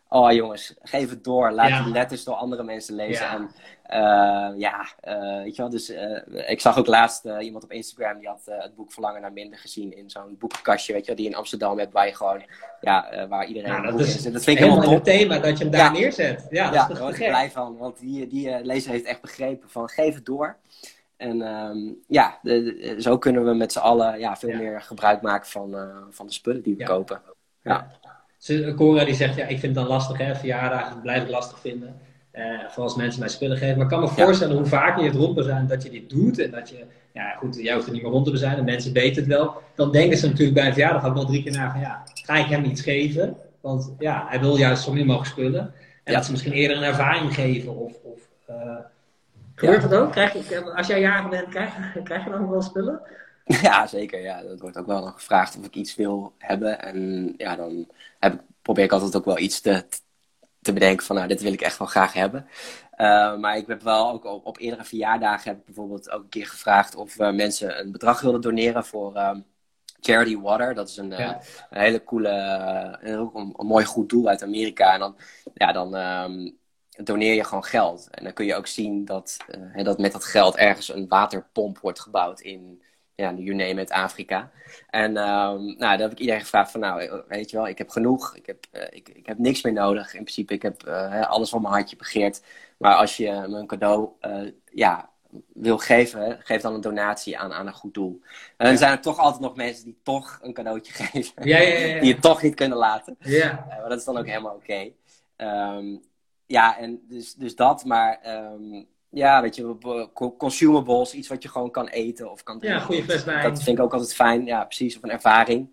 Speaker 2: Oh jongens, geef het door. Laat
Speaker 1: Ja.
Speaker 2: die letters door andere mensen lezen.
Speaker 1: Ja.
Speaker 2: En uh, ja, uh, weet je wel. Dus uh, ik zag ook laatst uh, iemand op Instagram die had uh, het boek Verlangen naar Minder gezien in zo'n boekenkastje, weet je wel, die je in Amsterdam hebt, waar je gewoon, ja, uh, waar iedereen
Speaker 1: Nou,
Speaker 2: een
Speaker 1: dat
Speaker 2: boek
Speaker 1: is
Speaker 2: in zit. Dat vind ik
Speaker 1: helemaal
Speaker 2: helemaal
Speaker 1: in het
Speaker 2: top.
Speaker 1: thema dat je hem daar
Speaker 2: Ja.
Speaker 1: neerzet. Ja, dat
Speaker 2: Ja,
Speaker 1: is
Speaker 2: daar
Speaker 1: toch
Speaker 2: word
Speaker 1: te
Speaker 2: ik
Speaker 1: gek.
Speaker 2: blij van, want die, die uh, lezer heeft echt begrepen van geef het door. En um, ja, de, de, zo kunnen we met z'n allen ja, veel
Speaker 1: Ja.
Speaker 2: meer gebruik maken van, uh, van de spullen die we
Speaker 1: Ja.
Speaker 2: kopen. Ja.
Speaker 1: Ja. Cora die zegt, ja, ik vind het dan lastig, hè, verjaardagen blijf ik lastig vinden. Uh, vooral als mensen mij spullen geven. Maar ik kan me voorstellen ja. hoe vaker je het rondbezuint dat je dit doet. En dat je, ja goed, jij hoeft het niet meer rond te bezuinen. Mensen weten het wel. Dan denken ze natuurlijk bij een verjaardag ook wel drie keer na van, ja, ga ik hem iets geven? Want ja, hij wil juist zo min mogelijk spullen. En ja. dat ze misschien eerder een ervaring geven. Of, of uh, gebeurt ja. dat ook? Krijg je, als jij jarig bent, krijg, krijg je dan nog wel spullen?
Speaker 2: Ja, zeker. Ja. Dat wordt ook wel nog gevraagd of ik iets wil hebben. En ja, dan heb ik, probeer ik altijd ook wel iets te, te bedenken van, nou, dit wil ik echt wel graag hebben. Uh, maar ik heb wel ook op, op eerdere verjaardagen heb ik bijvoorbeeld ook een keer gevraagd of uh, mensen een bedrag wilden doneren voor uh, Charity Water. Dat is een, uh, ja. een hele coole, uh, een, een mooi goed doel uit Amerika. En dan, ja, dan um, doneer je gewoon geld. En dan kun je ook zien dat, uh, dat met dat geld ergens een waterpomp wordt gebouwd in, ja, you name it, Afrika. En um, nou, dan heb ik iedereen gevraagd van, nou, weet je wel, ik heb genoeg. Ik heb, uh, ik, ik heb niks meer nodig. In principe, ik heb uh, alles wat mijn hartje begeert. Maar als je me een cadeau uh, ja, wil geven, geef dan een donatie aan, aan een goed doel. En dan ja. zijn er toch altijd nog mensen die toch een cadeautje geven.
Speaker 1: Ja, ja, ja, ja.
Speaker 2: Die het toch niet kunnen laten.
Speaker 1: Ja.
Speaker 2: Uh, maar dat is dan ook helemaal oké. Okay. Um, ja, en dus, dus dat, maar um, ja, weet je, consumables, iets wat je gewoon kan eten of kan drinken.
Speaker 1: Ja, goede fles wijn.
Speaker 2: Dat vind ik ook altijd fijn, ja, precies, of een ervaring.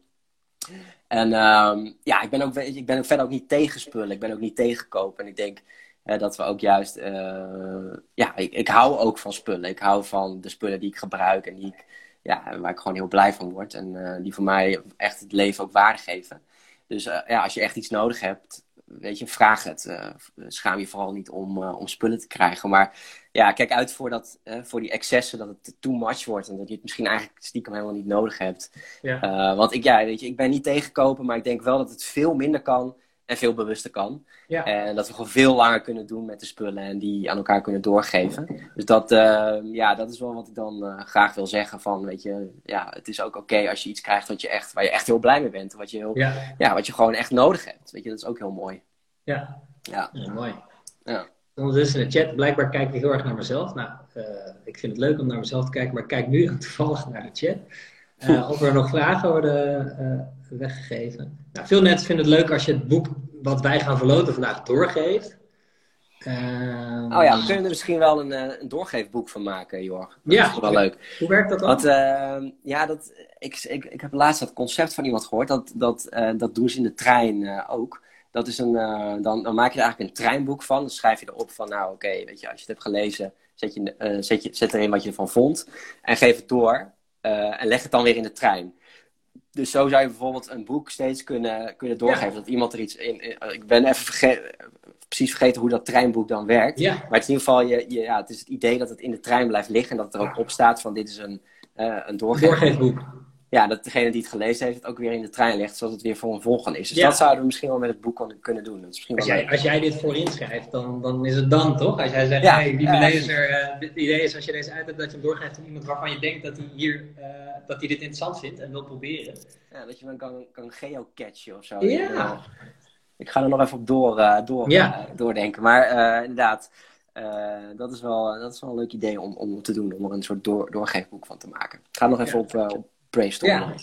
Speaker 2: En um, ja, ik ben, ook, ik ben ook verder ook niet tegen spullen. Ik ben ook niet tegen kopen. En ik denk uh, dat we ook juist... Uh, ja, ik, ik hou ook van spullen. Ik hou van de spullen die ik gebruik en die ik, ja, waar ik gewoon heel blij van word. En uh, die voor mij echt het leven ook waarde geven. Dus uh, ja, als je echt iets nodig hebt, weet je, vraag het. Uh, schaam je vooral niet om, uh, om spullen te krijgen. Maar ja, kijk uit voor, dat, uh, voor die excessen, dat het too much wordt. En dat je het misschien eigenlijk stiekem helemaal niet nodig hebt. Ja. Uh, want ik, ja, weet je, ik ben niet tegen kopen, maar ik denk wel dat het veel minder kan en veel bewuster kan. Ja. En dat we gewoon veel langer kunnen doen met de spullen en die aan elkaar kunnen doorgeven. Dus dat, uh, ja, dat is wel wat ik dan uh, graag wil zeggen. Van, weet je, ja, het is ook oké okay als je iets krijgt wat je echt, waar je echt heel blij mee bent. Wat je, heel, ja. Ja, wat je gewoon echt nodig hebt. Weet je, dat is ook heel mooi.
Speaker 1: Ja,
Speaker 2: ja.
Speaker 1: ja mooi.
Speaker 2: Ja.
Speaker 1: Ondertussen in de chat, blijkbaar kijk ik heel erg naar mezelf. Nou, uh, ik vind het leuk om naar mezelf te kijken, maar ik kijk nu toevallig naar de chat. Uh, of er nog vragen worden uh, weggegeven. Nou, veel mensen vinden het leuk als je het boek wat wij gaan verloten vandaag doorgeeft. Uh,
Speaker 2: oh ja, we kunnen er misschien wel een, een doorgeefboek van maken, Jorg. Dat
Speaker 1: ja,
Speaker 2: is wel leuk.
Speaker 1: Hoe werkt dat dan?
Speaker 2: Want, uh, ja, dat, ik, ik, ik heb laatst dat concept van iemand gehoord. Dat, dat, uh, dat doen ze in de trein uh, ook. Dat is een, uh, dan, dan maak je er eigenlijk een treinboek van. Dan schrijf je erop van, nou oké, okay, weet je, als je het hebt gelezen, zet, je, uh, zet, je, zet erin wat je ervan vond. En geef het door. Uh, en leg het dan weer in de trein. Dus zo zou je bijvoorbeeld een boek steeds kunnen, kunnen doorgeven. Ja. Dat iemand er iets in... in ik ben even verge- precies vergeten hoe dat treinboek dan werkt. Ja. Maar het is in ieder geval je, je, ja, het, is het idee dat het in de trein blijft liggen. En dat het er ook op staat van dit is een, uh, een doorgeefboek.
Speaker 1: doorgeefboek.
Speaker 2: Ja, dat degene die het gelezen heeft het ook weer in de trein legt. Zodat het weer voor een volgende is. Dus
Speaker 1: ja.
Speaker 2: dat zouden we misschien wel met het boek kunnen doen. Dat is misschien
Speaker 1: als,
Speaker 2: wel
Speaker 1: jij, als jij dit voorin schrijft, dan, dan is het dan toch? Als jij zegt,
Speaker 2: ja.
Speaker 1: hey, die
Speaker 2: ja.
Speaker 1: lezer, uh, het idee is als je deze uit hebt dat je hem doorgeeft aan iemand waarvan je denkt dat hij hier, uh, dat hij dit interessant vindt en wil proberen.
Speaker 2: Ja, dat je dan kan, kan geocatchen of zo.
Speaker 1: Ja.
Speaker 2: Uh, ik ga er nog even op door, uh, door, ja. uh, doordenken. Maar uh, inderdaad, uh, dat, is wel, dat is wel een leuk idee om, om te doen. Om er een soort door, doorgeefboek van te maken. Ik ga nog even ja. op, uh, op brainstormen.
Speaker 1: Ja.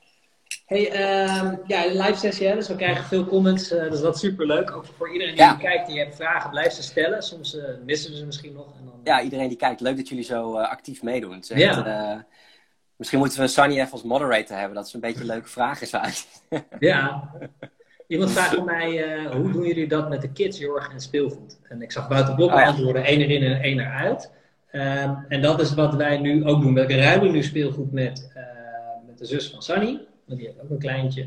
Speaker 1: Hey, uh, ja, een live sessie, hè? Dus we krijgen veel comments, uh, dus dat is superleuk. Ook voor iedereen die ja. kijkt en je hebt vragen, blijf ze stellen. Soms uh, missen we ze misschien nog. En dan...
Speaker 2: Ja, iedereen die kijkt, leuk dat jullie zo uh, actief meedoen. Het is echt, ja. uh, misschien moeten we Sunny even als moderator hebben, dat ze een beetje leuke vragen zijn.
Speaker 1: Ja. Iemand vraagt van mij, uh, hoe doen jullie dat met de kids, Jorg en speelgoed? En ik zag buiten blok oh, ja. antwoorden, één erin en één eruit. Um, en dat is wat wij nu ook doen. We ruilen nu speelgoed met, uh, met de zus van Sunny. Die heeft ook een kleintje.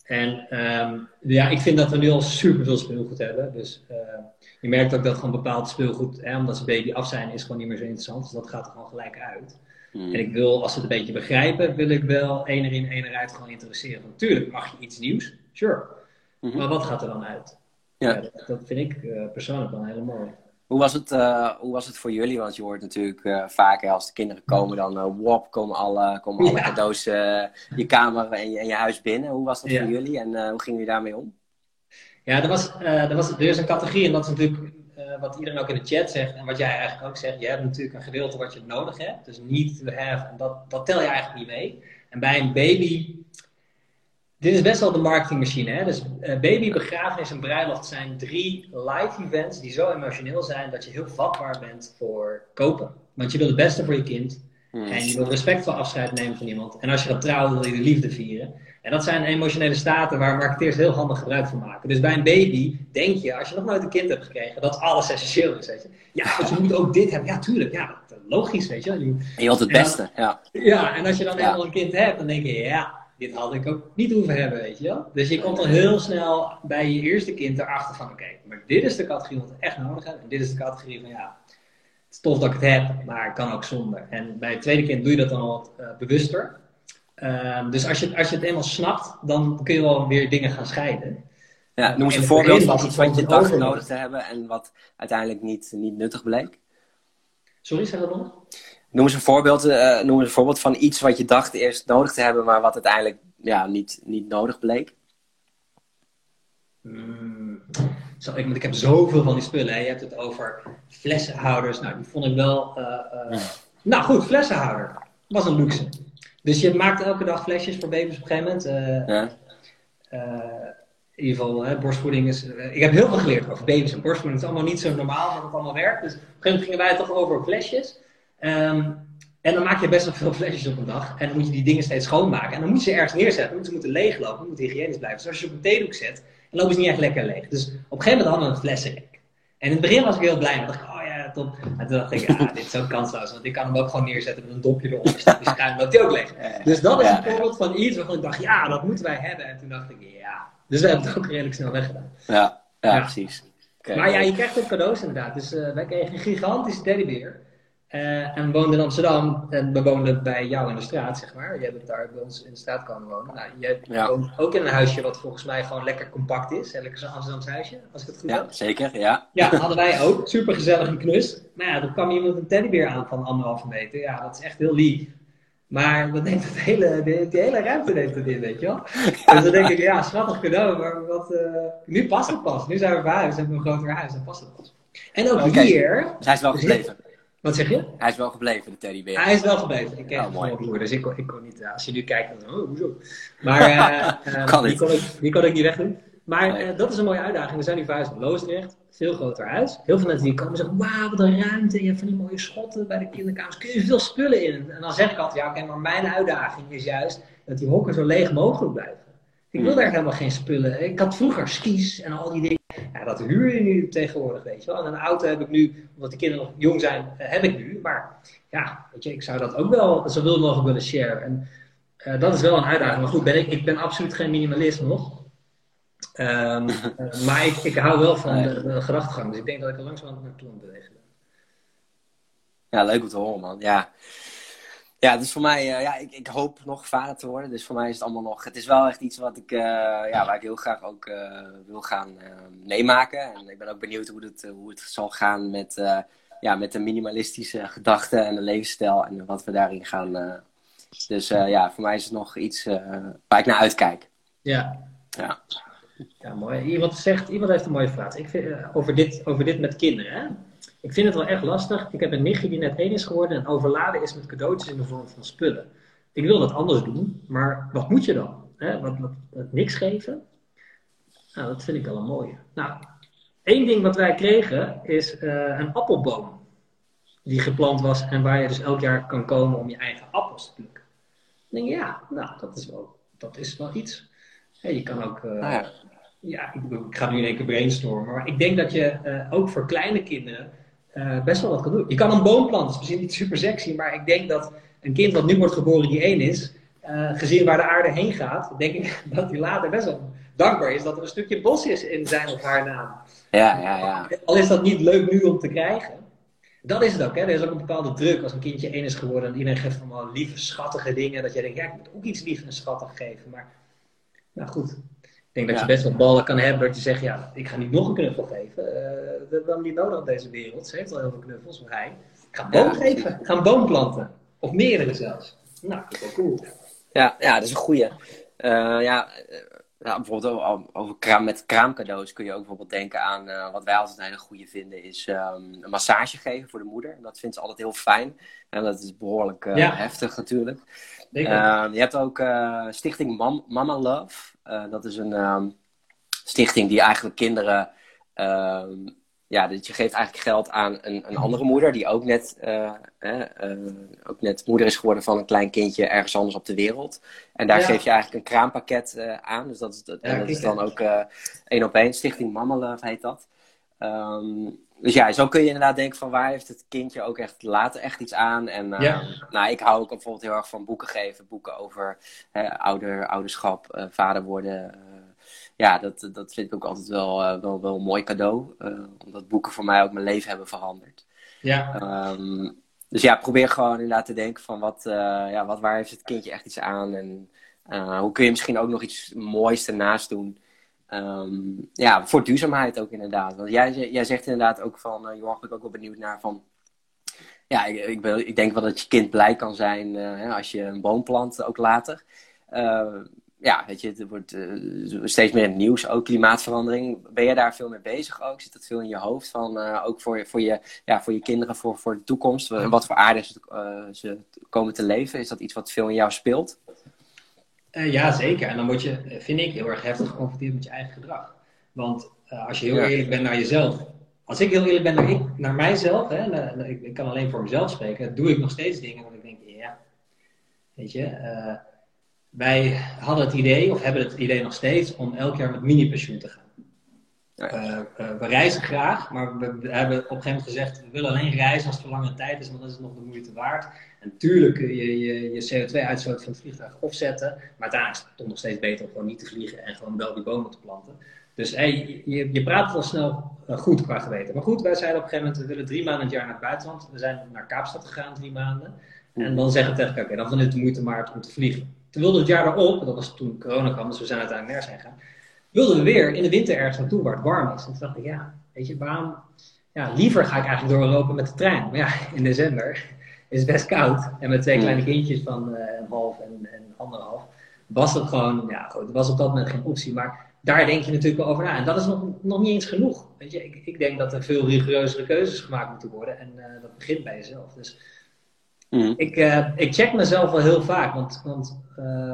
Speaker 1: En um, ja, ik vind dat we nu al super veel speelgoed hebben. Dus uh, je merkt ook dat gewoon bepaald speelgoed, hè, omdat ze baby af zijn, is gewoon niet meer zo interessant. Dus dat gaat er gewoon gelijk uit. Mm. En ik wil, als ze het een beetje begrijpen, wil ik wel één erin, één eruit gewoon interesseren. Natuurlijk mag je iets nieuws, sure. Mm-hmm. Maar wat gaat er dan uit?
Speaker 2: Ja.
Speaker 1: Ja, dat, dat vind ik uh, persoonlijk wel heel mooi.
Speaker 2: Hoe was het, uh, hoe was het voor jullie? Want je hoort natuurlijk uh, vaker als de kinderen komen, dan uh, wop, komen alle, komen alle ja. cadeaus uh, je kamer en je, en je huis binnen. Hoe was dat ja. voor jullie en uh, hoe gingen jullie daarmee om?
Speaker 1: Ja, er, was, uh, er, was, er is een categorie en dat is natuurlijk uh, wat iedereen ook in de chat zegt en wat jij eigenlijk ook zegt. Je hebt natuurlijk een gedeelte wat je nodig hebt, dus need to have, en dat, dat tel je eigenlijk niet mee. En bij een baby, dit is best wel de marketingmachine, hè? Dus uh, baby, begrafenis en bruiloft zijn drie live events die zo emotioneel zijn dat je heel vatbaar bent voor kopen. Want je wil het beste voor je kind mm. en je wil respectvol afscheid nemen van iemand. En als je gaat trouwen wil je de liefde vieren. En dat zijn emotionele staten waar marketeers heel handig gebruik van maken. Dus bij een baby denk je, als je nog nooit een kind hebt gekregen, dat alles essentieel is, weet je. Ja, dus je moet ook dit hebben. Ja, tuurlijk. Ja, logisch, weet je. Je,
Speaker 2: je wilt het beste,
Speaker 1: dan,
Speaker 2: ja.
Speaker 1: Ja, en als je dan ja. eenmaal een kind hebt, dan denk je, ja, dit had ik ook niet hoeven hebben, weet je wel. Dus je komt al heel snel bij je eerste kind erachter van, oké, okay, maar dit is de categorie wat we echt nodig hebben. En dit is de categorie van, ja, het is tof dat ik het heb, maar ik kan ook zonder. En bij het tweede kind doe je dat dan al wat uh, bewuster. Uh, dus als je, als je het eenmaal snapt, dan kun je wel weer dingen gaan scheiden.
Speaker 2: Ja, noem eens een voorbeeld van iets wat je dacht nodig te hebben en wat uiteindelijk niet, niet nuttig bleek.
Speaker 1: Sorry, zeg dat nog?
Speaker 2: Noem eens een voorbeeld, uh, noem eens een voorbeeld van iets wat je dacht eerst nodig te hebben, maar wat uiteindelijk ja, niet, niet nodig bleek.
Speaker 1: Hmm. Zo, ik, ik heb zoveel van die spullen. Hè. Je hebt het over flessenhouders. Nou, die vond ik wel... Uh, uh... Ja. Nou goed, flessenhouder. Was een luxe. Dus je maakt elke dag flesjes voor baby's op een gegeven moment. Uh, ja. uh, in ieder geval, hè, borstvoeding is... Uh, ik heb heel veel geleerd over baby's en borstvoeding. Het is allemaal niet zo normaal dat het allemaal werkt. Dus op een gegeven moment gingen wij het toch over flesjes. Um, en dan maak je best wel veel flesjes op een dag. En dan moet je die dingen steeds schoonmaken. En dan moet je ze ergens neerzetten. Dan moeten ze moeten leeglopen. Dan moeten hygiënisch blijven. Dus als je ze op een theedoek zet, dan lopen ze niet echt lekker leeg. Dus op een gegeven moment hadden we een flessenrek. En in het begin was ik heel blij. Dan dacht ik, oh ja, top. En toen dacht ik, ah, dit is ook kansloos. Want ik kan hem ook gewoon neerzetten met een dopje eronder. Dus schuin loopt hij ook leeg. Dus dat is een voorbeeld van iets waarvan ik dacht, ja, dat moeten wij hebben. En toen dacht ik, ja. Dus we hebben het ook redelijk snel weggedaan.
Speaker 2: Ja, ja, ja. Precies.
Speaker 1: Okay. Maar ja, je krijgt ook cadeaus inderdaad. Dus uh, wij kregen een gigantische teddybeer. Uh, en we woonden in Amsterdam en we woonden bij jou in de straat, zeg maar. Jij bent daar bij ons in de straat komen wonen. Nou, jij ja. woont ook in een huisje wat volgens mij gewoon lekker compact is. Hè? Lekker zo'n Amsterdamse huisje, als ik het goed
Speaker 2: ja,
Speaker 1: heb.
Speaker 2: Zeker, ja.
Speaker 1: Ja, dat hadden wij ook. Super gezellig en knus. Maar ja, er kwam iemand een teddybeer aan van anderhalve meter. Ja, dat is echt heel lief. Maar dat neemt het hele, de, die hele ruimte neemt het in, weet je wel. Ja. Dus dan denk ik, ja, schattig cadeau, maar wat, uh, nu past het pas. Nu zijn we verhuisd, hebben we een groter huis, dan past het pas. En ook okay. hier...
Speaker 2: Dus hij is wel gebleven.
Speaker 1: Wat zeg je?
Speaker 2: Hij is wel gebleven, de teddybeer.
Speaker 1: Hij is wel gebleven. Ik kreeg oh, hem van dus ik kon, ik kon niet... Uh, als je nu kijkt, dan... Oh, hoezo? Maar uh, uh, kan die, kon ik, die kon ik niet wegdoen. Maar nee. uh, dat is een mooie uitdaging. We zijn nu verhuisd naar Loosdrecht. Veel groter huis. Heel veel mensen die komen zeggen... Wauw, wat een ruimte. Je hebt van die mooie schotten bij de kinderkamers. Kun je veel spullen in? En dan zeg ik altijd... Ja, oké, okay, maar mijn uitdaging is juist... dat die hokken zo leeg mogelijk blijven. Ik wil daar helemaal geen spullen. Ik had vroeger skis en al die dingen. Ja, dat huur je nu tegenwoordig, weet je wel. En een auto heb ik nu, omdat de kinderen nog jong zijn, heb ik nu. Maar ja, weet je, ik zou dat ook wel zo wil mogelijk willen sharen. En uh, dat is wel een uitdaging. Maar goed, ben ik, ik ben absoluut geen minimalist nog. Um, uh, maar ik, ik hou wel van de, de gedachtegang. Dus ik denk dat ik er langzaam naartoe aan bewegen ben.
Speaker 2: Ja, leuk om te horen, man. Ja. Ja, dus voor mij, uh, ja, ik, ik hoop nog vader te worden. Dus voor mij is het allemaal nog... Het is wel echt iets wat ik, uh, ja, waar ik heel graag ook uh, wil gaan uh, meemaken. En ik ben ook benieuwd hoe het, uh, hoe het zal gaan met, uh, ja, met de minimalistische gedachten en de levensstijl. En wat we daarin gaan. Uh, dus uh, ja, voor mij is het nog iets uh, waar ik naar uitkijk.
Speaker 1: Ja.
Speaker 2: Ja.
Speaker 1: Ja, mooi. Iemand zegt, iemand heeft een mooie vraag. Ik vind, uh, over, dit, over dit met kinderen, hè? Ik vind het wel echt lastig. Ik heb een nichtje die net één is geworden en overladen is met cadeautjes in de vorm van spullen. Ik wil dat anders doen, maar wat moet je dan? Hè? Wat, wat, wat niks geven? Nou, dat vind ik wel een mooie. Nou, één ding wat wij kregen is uh, een appelboom. Die geplant was en waar je dus elk jaar kan komen om je eigen appels te plukken. Dan denk je, ja, nou, dat is wel, dat is wel iets. Hey, je kan ook... Uh, ah, ja. Ja, ik, ik ga nu in één keer brainstormen, maar ik denk dat je uh, ook voor kleine kinderen uh, best wel wat kan doen. Je kan een boom planten, dat is misschien niet super sexy, maar ik denk dat een kind wat nu wordt geboren die één is, uh, gezien waar de aarde heen gaat, denk ik dat hij later best wel dankbaar is dat er een stukje bos is in zijn of haar naam.
Speaker 2: Ja, ja, ja.
Speaker 1: Al is dat niet leuk nu om te krijgen. Dat is het ook, hè. Er is ook een bepaalde druk als een kindje één is geworden en iedereen geeft allemaal lieve, schattige dingen, dat jij denkt, ja, ik moet ook iets lief en schattig geven, maar nou goed. Ik denk dat
Speaker 2: Ja.
Speaker 1: je best wel ballen kan hebben door te zeggen, ja, ik ga niet nog een knuffel geven. Uh, dat hebben we niet nodig op deze wereld. Ze heeft al heel veel knuffels, maar hij. Ik ga een boom
Speaker 2: Ja,
Speaker 1: geven. Ik ga een boom planten. Of meerdere zelfs. Nou, dat is wel cool.
Speaker 2: Ja, ja, dat is een goeie. Uh, ja, uh, nou, bijvoorbeeld over, over kraam, met kraamcadeaus kun je ook bijvoorbeeld denken aan, uh, wat wij altijd een hele goede vinden, is um, een massage geven voor de moeder. Dat vindt ze altijd heel fijn. En dat is behoorlijk uh, ja. heftig natuurlijk. Uh, je hebt ook uh, Stichting Mam- Mama Love. Uh, dat is een um, stichting die eigenlijk kinderen... Uh, ja, dat je geeft eigenlijk geld aan een, een andere moeder die ook net, uh, uh, uh, ook net moeder is geworden van een klein kindje ergens anders op de wereld. En daar ja. geef je eigenlijk een kraampakket uh, aan. Dus dat is, dat, ja, en dat is dan ook uh, één op één. Stichting Mama Love heet dat. Um, dus ja, zo kun je inderdaad denken van waar heeft het kindje ook echt later echt iets aan. En uh, ja. nou, ik hou ook bijvoorbeeld heel erg van boeken geven. Boeken over uh, ouder, ouderschap, uh, vader worden. Uh, ja, dat, dat vind ik ook altijd wel, uh, wel, wel een mooi cadeau. Uh, omdat boeken voor mij ook mijn leven hebben veranderd.
Speaker 1: Ja.
Speaker 2: Um, dus ja, probeer gewoon inderdaad te denken van wat, uh, ja, wat, waar heeft het kindje echt iets aan. En uh, hoe kun je misschien ook nog iets moois ernaast doen. Um, ja, voor duurzaamheid ook inderdaad. Want jij, jij zegt inderdaad ook van, uh, Johan, ben ik ook wel benieuwd naar van... Ja, ik, ik, ben, ik denk wel dat je kind blij kan zijn uh, als je een boom plant, ook later. Uh, ja, weet je, het wordt uh, steeds meer in het nieuws, ook klimaatverandering. Ben je daar veel mee bezig ook? Zit dat veel in je hoofd? Van, uh, ook voor je, voor, je, ja, voor je kinderen, voor, voor de toekomst? Wat voor aarde ze, uh, ze komen te leven? Is dat iets wat veel in jou speelt?
Speaker 1: Uh, ja, zeker. En dan word je, vind ik, heel erg heftig geconfronteerd met je eigen gedrag. Want uh, als je heel ja. eerlijk bent naar jezelf... Als ik heel eerlijk ben naar, ik, naar mijzelf, hè, naar, naar, ik, ik kan alleen voor mezelf spreken, doe ik nog steeds dingen waar ik denk, ja, weet je... Uh, wij hadden het idee, of hebben het idee nog steeds, om elk jaar met mini-pensioen te gaan. Ja. Uh, uh, we reizen graag, maar we, we hebben op een gegeven moment gezegd, we willen alleen reizen als het voor lange tijd is, want dan is het nog de moeite waard. En tuurlijk kun je je, je C O twee uitstoot van het vliegtuig offsetten, maar uiteindelijk is het toch nog steeds beter om gewoon niet te vliegen en gewoon wel die bomen te planten. Dus hey, je, je praat wel snel uh, goed qua geweten. Maar goed, wij zeiden op een gegeven moment, we willen drie maanden het jaar naar het buitenland. We zijn naar Kaapstad gegaan, drie maanden. En dan zeggen we tegen elkaar, oké, dan vinden we het de moeite waard om te vliegen. Toen wilden we het jaar erop, dat was toen corona kwam, dus we zijn uiteindelijk nergens heen gegaan. Wilden we weer in de winter ergens naartoe waar het warm is. En toen dacht ik, ja, weet je, waarom... Ja, liever ga ik eigenlijk door Europa met de trein. Maar ja, in december is het best koud. En met twee kleine kindjes van uh, een half en, en anderhalf, was het gewoon, ja, goed, het was op dat moment geen optie. Maar daar denk je natuurlijk wel over na. En dat is nog, nog niet eens genoeg. Weet je, ik, ik denk dat er veel rigoureuzere keuzes gemaakt moeten worden. En uh, dat begint bij jezelf. Dus mm. ik, uh, ik check mezelf wel heel vaak. Want, want uh,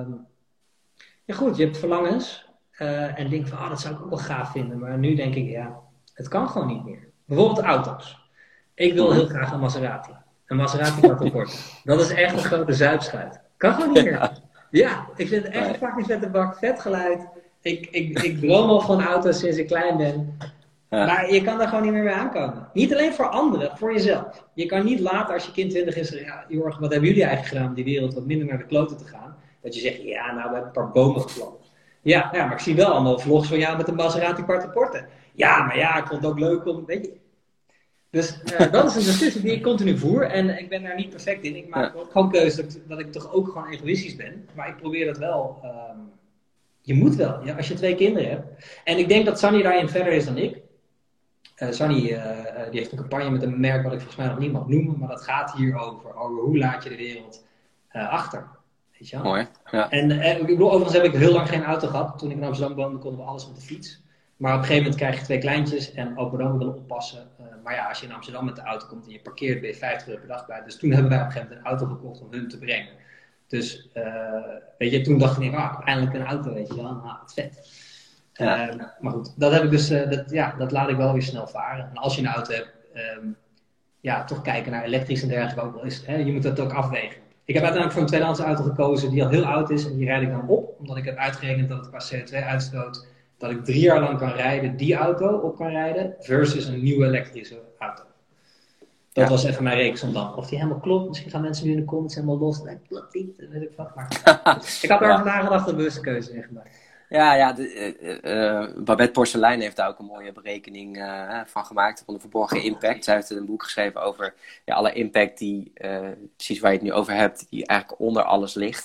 Speaker 1: ja goed, je hebt verlangens. Uh, en denk van, oh, dat zou ik ook wel gaaf vinden. Maar nu denk ik, ja, het kan gewoon niet meer. Bijvoorbeeld auto's. Ik wil heel graag een Maserati. Een Maserati Quattroporte. Dat is echt een grote zuipschuit. Kan gewoon niet meer. Ja, ik vind het echt een fucking vette bak. Vet geluid. Ik, ik, ik droom al van auto's sinds ik klein ben. Ja. Maar je kan daar gewoon niet meer mee aankomen. Niet alleen voor anderen, voor jezelf. Je kan niet later, als je kind twintig is, ja, Jorg, wat hebben jullie eigenlijk gedaan om die wereld wat minder naar de kloten te gaan? Dat je zegt, ja, nou, we hebben een paar bomen geplant. Ja, ja, maar ik zie wel allemaal vlogs van jou met een Maserati Quattroporte. Ja, maar ja, ik vond het ook leuk om, weet je. Dus uh, dat is een discussie die ik continu voer. En ik ben daar niet perfect in. Ik maak ja. gewoon keuzes dat, dat ik toch ook gewoon egoïstisch ben. Maar ik probeer dat wel. Um, je moet wel, ja, als je twee kinderen hebt. En ik denk dat Sunny daarin verder is dan ik. Uh, Sunny uh, uh, die heeft een campagne met een merk wat ik volgens mij nog niet mag noemen. Maar dat gaat hier over, over hoe laat je de wereld uh, achter. Weet je wel? Mooi. Ja. En uh, ik bedoel, overigens heb ik heel lang geen auto gehad. Toen ik in Amsterdam woonde konden we alles met de fiets. Maar op een gegeven moment krijg je twee kleintjes en ook dan willen oppassen. Uh, maar ja, als je in Amsterdam met de auto komt en je parkeert, ben je vijftig euro per dag bij. Dus toen hebben wij op een gegeven moment een auto gekocht om hun te brengen. Dus, uh, weet je, toen dacht ik, ah, eindelijk een auto, weet je wel. Nou, het is vet. Ja. Uh, maar goed, dat heb ik dus, uh, dat, ja, dat laat ik wel weer snel varen. En als je een auto hebt, um, ja, toch kijken naar elektrisch en dergelijke ook wel is. Hè? Je moet dat ook afwegen. Ik heb uiteindelijk voor een tweedehands auto gekozen die al heel oud is en die rijd ik dan op. Omdat ik heb uitgerekend dat het qua C O twee uitstoot, dat ik drie jaar lang kan rijden, die auto op kan rijden, versus een nieuwe elektrische auto. Dat ja. was even mijn rekensom dan. Of die helemaal klopt, misschien gaan mensen nu in de comments helemaal los. Nee, klopt niet, dat weet ik wat. Maar ik had daar vandaag gedacht een bewuste keuze in gemaakt.
Speaker 2: Ja, ja de, uh, uh, Babette Porcelein heeft daar ook een mooie berekening uh, van gemaakt van de verborgen impact. Zij heeft een boek geschreven over ja, alle impact die, uh, precies waar je het nu over hebt, die eigenlijk onder alles ligt.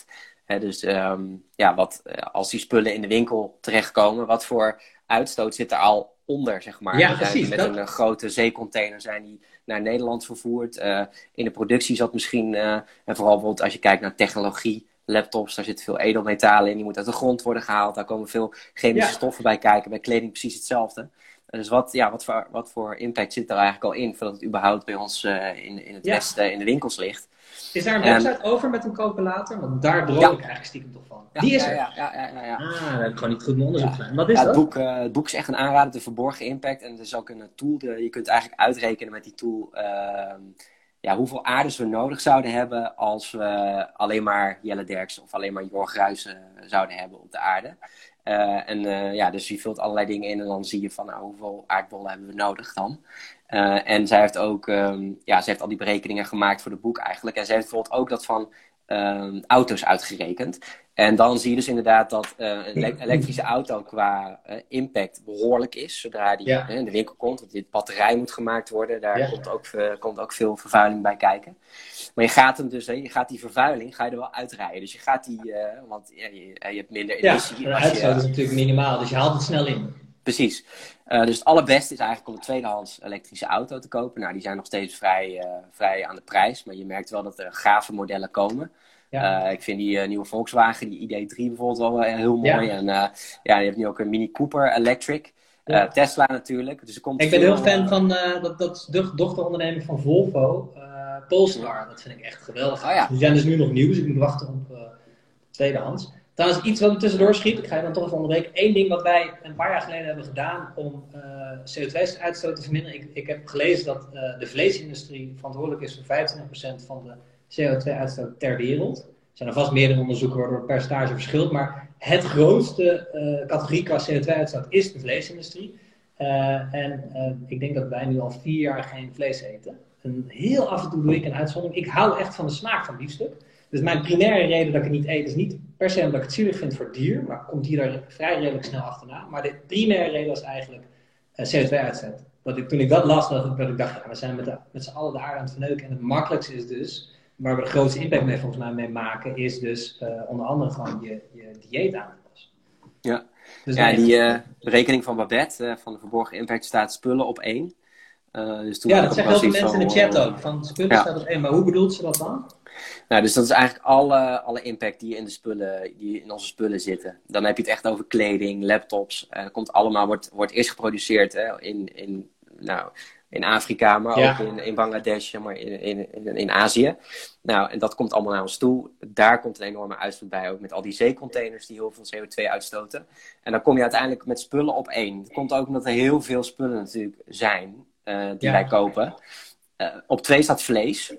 Speaker 2: Hè, dus um, ja, wat, als die spullen in de winkel terechtkomen, wat voor uitstoot zit er al onder, zeg maar.
Speaker 1: Ja,
Speaker 2: die zijn
Speaker 1: precies.
Speaker 2: met
Speaker 1: Dat...
Speaker 2: een grote zeecontainer zijn die naar Nederland vervoerd. Uh, in de productie zat misschien, uh, en vooral bijvoorbeeld als je kijkt naar technologie, laptops, daar zitten veel edelmetalen in, die moeten uit de grond worden gehaald. Daar komen veel chemische ja. stoffen bij kijken. Bij kleding precies hetzelfde. Dus wat, ja, wat, voor, wat voor impact zit er eigenlijk al in, voordat het überhaupt bij ons uh, in, in het ja. Westen in de winkels ligt.
Speaker 1: Is daar een website um, over met een calculator? Want daar droom ja. ik eigenlijk stiekem toch van.
Speaker 2: Ja,
Speaker 1: die is
Speaker 2: ja,
Speaker 1: er?
Speaker 2: Ja, ja, ja, ja, ja.
Speaker 1: Ah, daar heb ik gewoon niet goed mijn onderzoek gedaan. Ja. Wat is
Speaker 2: ja,
Speaker 1: dat?
Speaker 2: Het boek, uh, het boek is echt een aanrader, de verborgen impact. En het is ook een tool, de, je kunt eigenlijk uitrekenen met die tool uh, ja, hoeveel aardes we nodig zouden hebben als we alleen maar Jelle Derksen of alleen maar Jorg Ruijsen zouden hebben op de aarde. Uh, en uh, ja, dus je vult allerlei dingen in en dan zie je van nou, hoeveel aardbollen hebben we nodig dan. Uh, en zij heeft ook, um, ja, ze heeft al die berekeningen gemaakt voor het boek eigenlijk. En zij heeft bijvoorbeeld ook dat van um, auto's uitgerekend. En dan zie je dus inderdaad dat uh, een elektrische auto qua uh, impact behoorlijk is. Zodra die ja. uh, in de winkel komt. Want dit batterij moet gemaakt worden. Daar ja. komt, ook, uh, komt ook veel vervuiling bij kijken. Maar je gaat hem dus, hè, je gaat die vervuiling ga je er wel uitrijden. Dus je gaat die, uh, want ja, je, je hebt minder emissie.
Speaker 1: Ja, de uitstoot is natuurlijk minimaal. Dus je haalt het snel in.
Speaker 2: Precies. Uh, dus het allerbeste is eigenlijk om een tweedehands elektrische auto te kopen. Nou, die zijn nog steeds vrij, uh, vrij aan de prijs. Maar je merkt wel dat er gave modellen komen. Ja. Uh, ik vind die uh, nieuwe Volkswagen, die I D drie bijvoorbeeld wel uh, heel mooi. Ja. En uh, ja, je hebt nu ook een Mini Cooper Electric. Uh, ja. Tesla natuurlijk. Dus er komt
Speaker 1: ik ben
Speaker 2: veel,
Speaker 1: heel fan uh, van uh, dat, dat de dochteronderneming van Volvo, uh, Polestar. Dat vind ik echt geweldig.
Speaker 2: Oh, ja.
Speaker 1: Die zijn dus nu nog nieuw, dus ik moet wachten op uh, tweedehands. Trouwens, iets wat me tussendoor schiet, ik ga je dan toch even onderbreken. Eén ding wat wij een paar jaar geleden hebben gedaan om uh, C O twee uitstoot te verminderen. Ik, ik heb gelezen dat uh, de vleesindustrie verantwoordelijk is voor vijfentwintig procent van de C O twee uitstoot ter wereld. Er zijn er vast meerdere onderzoeken waardoor het percentage verschilt. Maar het grootste uh, categorie qua C O twee uitstoot is de vleesindustrie. Uh, en uh, ik denk dat wij nu al vier jaar geen vlees eten. En heel af en toe doe ik een uitzondering. Ik hou echt van de smaak van biefstuk. Dus mijn primaire reden dat ik het niet eet is niet per se omdat ik het zielig vind voor het dier. Maar komt hier daar vrij redelijk snel achterna. Maar de primaire reden was eigenlijk uh, C O twee uitstoot. Dat ik, toen ik dat las, dat, dat ik dacht, ja, we zijn met, de, met z'n allen de aarde aan het verneuken. En het makkelijkste is dus, waar we de grootste impact mee volgens mij mee maken, is dus uh, onder andere gewoon je, je dieet aan te passen.
Speaker 2: Ja, dus ja die uh, berekening van Babette, uh, van de verborgen impact, staat spullen op één. Uh, dus toen
Speaker 1: ja, dat zeggen heel veel mensen van, in de chat
Speaker 2: uh,
Speaker 1: ook. Van spullen ja. staat op één, maar hoe bedoelt ze dat dan?
Speaker 2: Nou, dus dat is eigenlijk alle, alle impact die in, de spullen, die in onze spullen zitten. Dan heb je het echt over kleding, laptops. Uh, komt allemaal, wordt, wordt eerst geproduceerd hè, in, in, nou, in Afrika, maar ja. ook in, in Bangladesh, maar in, in, in, in Azië. Nou, en dat komt allemaal naar ons toe. Daar komt een enorme uitstoot bij, ook met al die zeecontainers die heel veel C O twee uitstoten. En dan kom je uiteindelijk met spullen op één. Dat komt ook omdat er heel veel spullen natuurlijk zijn uh, die ja. wij kopen. Uh, op twee staat vlees.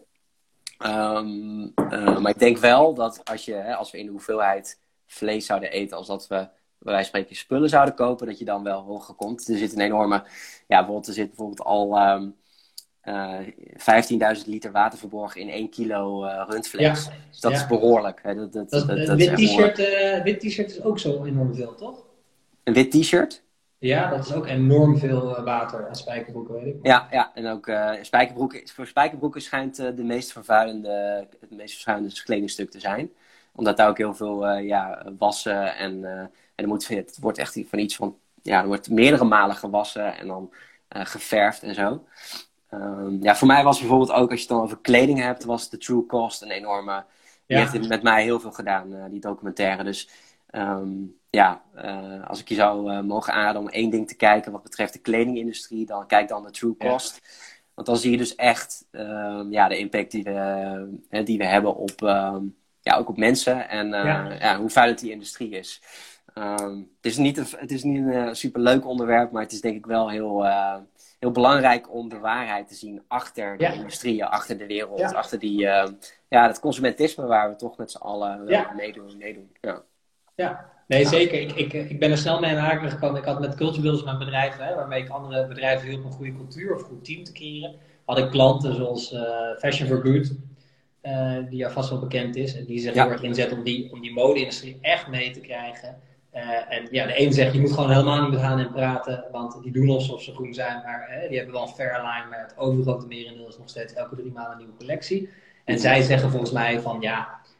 Speaker 2: Um, uh, maar ik denk wel dat als, je, hè, als we in de hoeveelheid vlees zouden eten, als dat we bij wijze van spreken spullen zouden kopen, dat je dan wel hoger komt. Er zit een enorme, ja, bijvoorbeeld, er zit bijvoorbeeld al um, uh, vijftienduizend liter water verborgen in één kilo uh, rundvlees. Ja. Dus dat ja. is behoorlijk. Hè. Dat, dat,
Speaker 1: dat,
Speaker 2: dat,
Speaker 1: een
Speaker 2: dat
Speaker 1: wit t-shirt uh, wit t-shirt is ook zo enorm veel, toch?
Speaker 2: Een wit t-shirt?
Speaker 1: Ja, dat is ook enorm veel uh, water en spijkerbroeken, weet ik.
Speaker 2: Ja, ja, en ook uh, spijkerbroeken. Voor spijkerbroeken schijnt uh, de meest vervuilende, het meest vervuilende kledingstuk te zijn. Omdat daar ook heel veel uh, ja, wassen en, uh, en er moet, het wordt echt van iets van, ja, er wordt meerdere malen gewassen en dan uh, geverfd en zo. Um, ja, voor mij was bijvoorbeeld ook, als je het dan over kleding hebt, was The True Cost een enorme, die ja. heeft met mij heel veel gedaan, uh, die documentaire. Dus um, ja, uh, als ik je zou uh, mogen aanraden om één ding te kijken wat betreft de kledingindustrie, dan kijk dan de True Cost. Ja. Want dan zie je dus echt um, ja, de impact die we, uh, die we hebben op, um, ja, ook op mensen en uh, ja. Ja, hoe vuilend die industrie is. Um, het is niet een, het is niet een uh, superleuk onderwerp, maar het is denk ik wel heel, uh, heel belangrijk om de waarheid te zien achter de ja. industrieën, achter de wereld, ja. achter die, uh, ja, dat consumentisme waar we toch met z'n allen uh, ja. meedoen. meedoen. Ja.
Speaker 1: Ja, nee zeker. Ik, ik, ik ben er snel mee in aanraking gekomen. Ik had met Culture Builders mijn bedrijf, hè, waarmee ik andere bedrijven hielp een goede cultuur of een goed team te creëren. Had ik klanten zoals uh, Fashion for Good, uh, die jou vast wel bekend is. En die zich ja. heel erg inzet om die, om die mode-industrie echt mee te krijgen. Uh, en ja, de een zegt, je moet gewoon helemaal niet met hen in praten, want die doen alsof ze groen zijn, maar hè, die hebben wel een fair line, maar het overgrote merendeel is nog steeds elke drie maanden een nieuwe collectie. En zij zeggen volgens mij van, ja,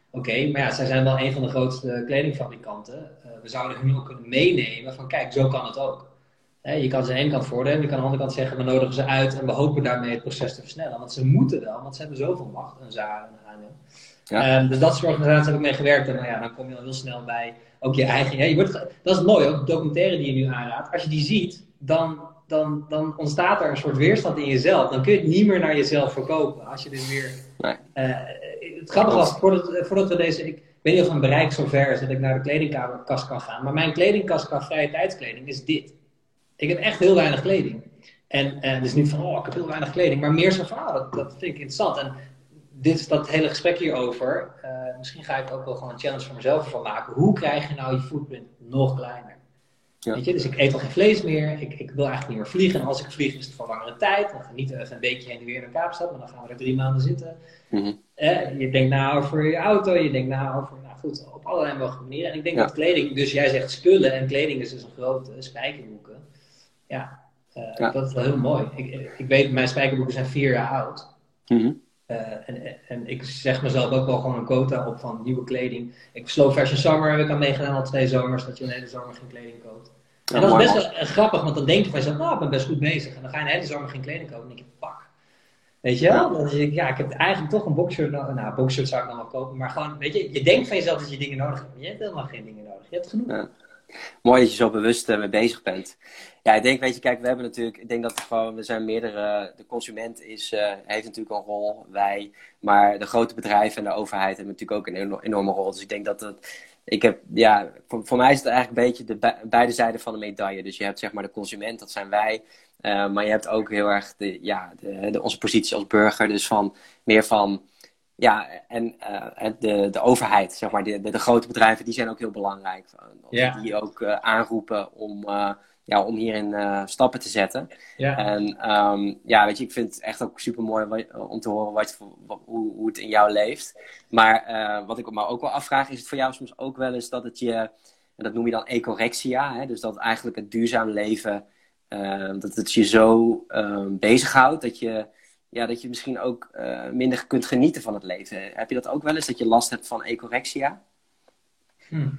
Speaker 1: Oké, okay, maar ja, zij zijn wel een van de grootste kledingfabrikanten. Uh, we zouden hun ook kunnen meenemen van kijk, zo kan het ook. He, je kan ze aan de ene kant voordelen, je kan aan de andere kant zeggen we nodigen ze uit en we hopen daarmee het proces te versnellen. Want ze moeten wel, want ze hebben zoveel macht, een Zara en een H en M. Ja. Um, dus dat soort organisaties heb ik mee gewerkt en nou ja, dan kom je al heel snel bij ook je eigen... Ja, je wordt, dat is mooi, ook de documentaire die je nu aanraadt. Als je die ziet, dan, dan, dan ontstaat er een soort weerstand in jezelf. Dan kun je het niet meer naar jezelf verkopen. Als je dus weer... Nee. Uh, het grappige was, voordat, voordat we deze... Ik weet niet of mijn bereik zo ver is dat ik naar de kledingkast kan gaan. Maar mijn kledingkast qua vrije tijdskleding is dit. Ik heb echt heel weinig kleding. En uh, dus niet van, oh, ik heb heel weinig kleding. Maar meer zo van, oh, dat, dat vind ik interessant. En dit is dat hele gesprek hierover. Uh, misschien ga ik ook wel gewoon een challenge voor mezelf ervan maken. Hoe krijg je nou je footprint nog kleiner? Ja. Weet je? Dus ik eet al geen vlees meer. Ik, ik wil eigenlijk niet meer vliegen. En als ik vlieg is het voor langere tijd. Dan ga ik niet even een weekje heen en weer naar Kaapstad. Maar dan gaan we er drie maanden zitten. Mm-hmm. Uh, je denkt na over je auto. Je denkt na over, nou goed, op allerlei mogelijke manieren. En ik denk ja. dat kleding, dus jij zegt spullen. En kleding is dus een grote spijkerboeken. Ja, uh, ja, dat is wel heel mooi. Ik, ik weet, mijn spijkerboeken zijn vier jaar oud. Mm-hmm. Uh, en, en ik zeg mezelf ook wel gewoon een quota op van nieuwe kleding. Ik slow fashion summer heb ik aan meegedaan al twee zomers, dat je een hele zomer geen kleding koopt. En ja, dat is best wel uh, grappig, want dan denk je van jezelf, nou, ik ben best goed bezig. En dan ga je een hele zomer geen kleding kopen en dan denk je, pak. Weet je wel? Dan denk je, ja, ik heb eigenlijk toch een boxshirt nodig. Nou, een boxshirt zou ik dan wel kopen, maar gewoon, weet je, je denkt van jezelf dat je dingen nodig hebt. Maar je hebt helemaal geen dingen nodig, je hebt genoeg. Ja.
Speaker 2: Mooi dat je zo bewust uh, mee bezig bent. Ja, ik denk, weet je, kijk, we hebben natuurlijk, ik denk dat het gewoon, we zijn meerdere, de consument is, uh, heeft natuurlijk een rol, wij, maar de grote bedrijven en de overheid hebben natuurlijk ook een enorme, enorme rol. Dus ik denk dat het, ik heb, ja, voor, voor mij is het eigenlijk een beetje de be, beide zijden van de medaille. Dus je hebt zeg maar de consument, dat zijn wij, uh, maar je hebt ook heel erg de, ja, de, de, onze positie als burger, dus van, meer van, ja, en uh, de, de overheid, zeg maar, de, de, de grote bedrijven, die zijn ook heel belangrijk. Ja. Die ook uh, aanroepen om, uh, ja, om hierin uh, stappen te zetten. Ja. En um, ja, weet je, ik vind het echt ook super mooi om te horen wat, wat, hoe, hoe het in jou leeft. Maar uh, wat ik me ook wel afvraag, is het voor jou soms ook wel eens dat het je, en dat noem je dan ecorexia, hè? Dus dat eigenlijk het duurzaam leven, uh, dat het je zo uh, bezighoudt, dat je... Ja, dat je misschien ook uh, minder kunt genieten van het leven. Heb je dat ook wel eens, dat je last hebt van ecorexia? Hmm.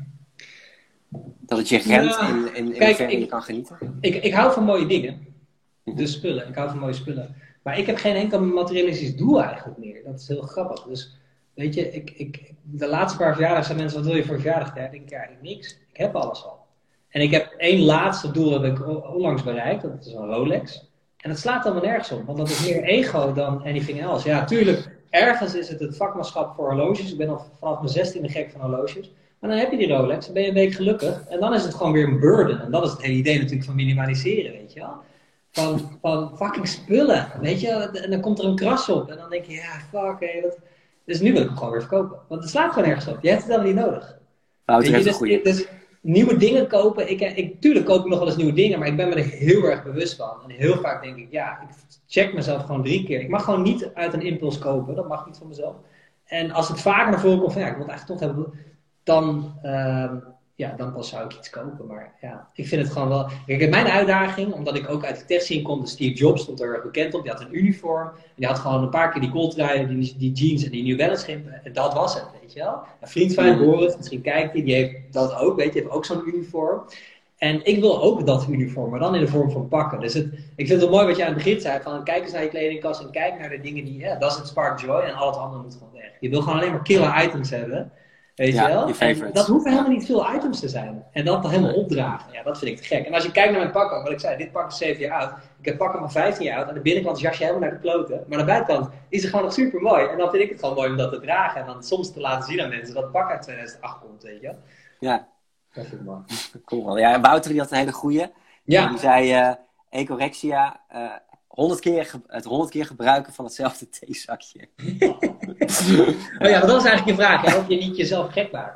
Speaker 2: Dat het je remt ja, in, in, in Kijk, hoeverre je kan genieten?
Speaker 1: Ik, ik hou van mooie dingen. Dus spullen. Ik hou van mooie spullen. Maar ik heb geen enkel materialistisch doel eigenlijk meer. Dat is heel grappig. Dus weet je, ik, ik, de laatste paar verjaardagen zijn mensen, wat wil je voor je verjaardag? Ja, ik denk, ja, niks. Ik heb alles al. En ik heb één laatste doel dat ik onlangs bereikt. Dat is een Rolex. En dat slaat allemaal nergens op, want dat is meer ego dan anything else. Ja, tuurlijk, ergens is het het vakmanschap voor horloges. Ik ben al vanaf mijn zestiende gek van horloges. Maar dan heb je die Rolex, dan ben je een week gelukkig. En dan is het gewoon weer een burden. En dat is het hele idee natuurlijk van minimaliseren, weet je wel. Van, van fucking spullen, weet je. En dan komt er een kras op. En dan denk je, ja, fuck, hé, wat... Dus nu wil ik hem gewoon weer verkopen. Want het slaat gewoon nergens op. Je hebt het dan niet nodig.
Speaker 2: Nou, het is dus,
Speaker 1: dus nieuwe dingen kopen. Ik, ik, tuurlijk koop ik nog wel eens nieuwe dingen, maar ik ben me er heel erg bewust van. En heel vaak denk ik, ja, ik check mezelf gewoon drie keer. Ik mag gewoon niet uit een impuls kopen. Dat mag niet van mezelf. En als het vaker naar voren komt van, ja, ik wil het eigenlijk toch hebben, dan, uh, ja, dan pas zou ik iets kopen. Maar ja, ik vind het gewoon wel... Kijk, mijn uitdaging, omdat ik ook uit de techscene kom, Steve Jobs stond er bekend op. Die had een uniform. Die had gewoon een paar keer die kooltrui, die, die jeans en die New Balance schimpen. En dat was het, weet je wel. Een vriend van mij, Boris, misschien kijkt hij, die heeft dat ook, weet je. Die heeft ook zo'n uniform. En ik wil ook dat uniform, maar dan in de vorm van pakken. Dus het, ik vind het wel mooi wat je aan het begin zei, van kijk eens naar je kledingkast en kijk naar de dingen die, ja, dat is het spark joy en al het andere moet gewoon weg. Je wil gewoon alleen maar killer items hebben. Weet
Speaker 2: ja,
Speaker 1: je wel?
Speaker 2: En
Speaker 1: dat hoeven helemaal niet veel items te zijn. En dat dan helemaal opdragen. Ja, dat vind ik te gek. En als je kijkt naar mijn pak ook, wat ik zei, dit pak is zeven jaar oud. Ik heb pakken maar vijftien jaar oud. Aan de binnenkant is jasje helemaal naar de kloten. Maar aan de buitenkant is het gewoon nog super mooi. En dan vind ik het gewoon mooi om dat te dragen. En dan soms te laten zien aan mensen dat het pak uit tweeduizend acht komt, weet je.
Speaker 2: Ja.
Speaker 1: Dat vind ik mooi.
Speaker 2: Cool. Ja, en Wouter die had een hele goeie.
Speaker 1: Ja.
Speaker 2: Die zei, uh, ecorexia, uh, honderd keer ge- het honderd keer gebruiken van hetzelfde theezakje.
Speaker 1: Oh ja, maar dat is eigenlijk je vraag. Hè? Of je niet jezelf gek maakt.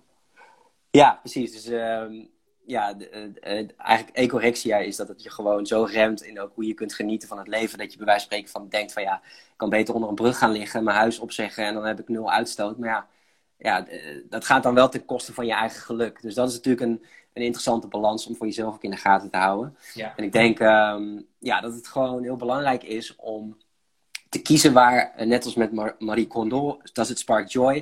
Speaker 2: Ja, precies. Dus um, ja, de, de, de, eigenlijk ecorexia is dat het je gewoon zo remt in ook hoe je kunt genieten van het leven. Dat je bij wijze van spreken van denkt van ja, ik kan beter onder een brug gaan liggen, mijn huis opzeggen en dan heb ik nul uitstoot. Maar ja, ja, dat gaat dan wel ten koste van je eigen geluk. Dus dat is natuurlijk een, een interessante balans om voor jezelf ook in de gaten te houden.
Speaker 1: Ja.
Speaker 2: En ik denk um, ja, dat het gewoon heel belangrijk is om te kiezen waar, net als met Mar- Marie Kondo, dat is het Spark Joy,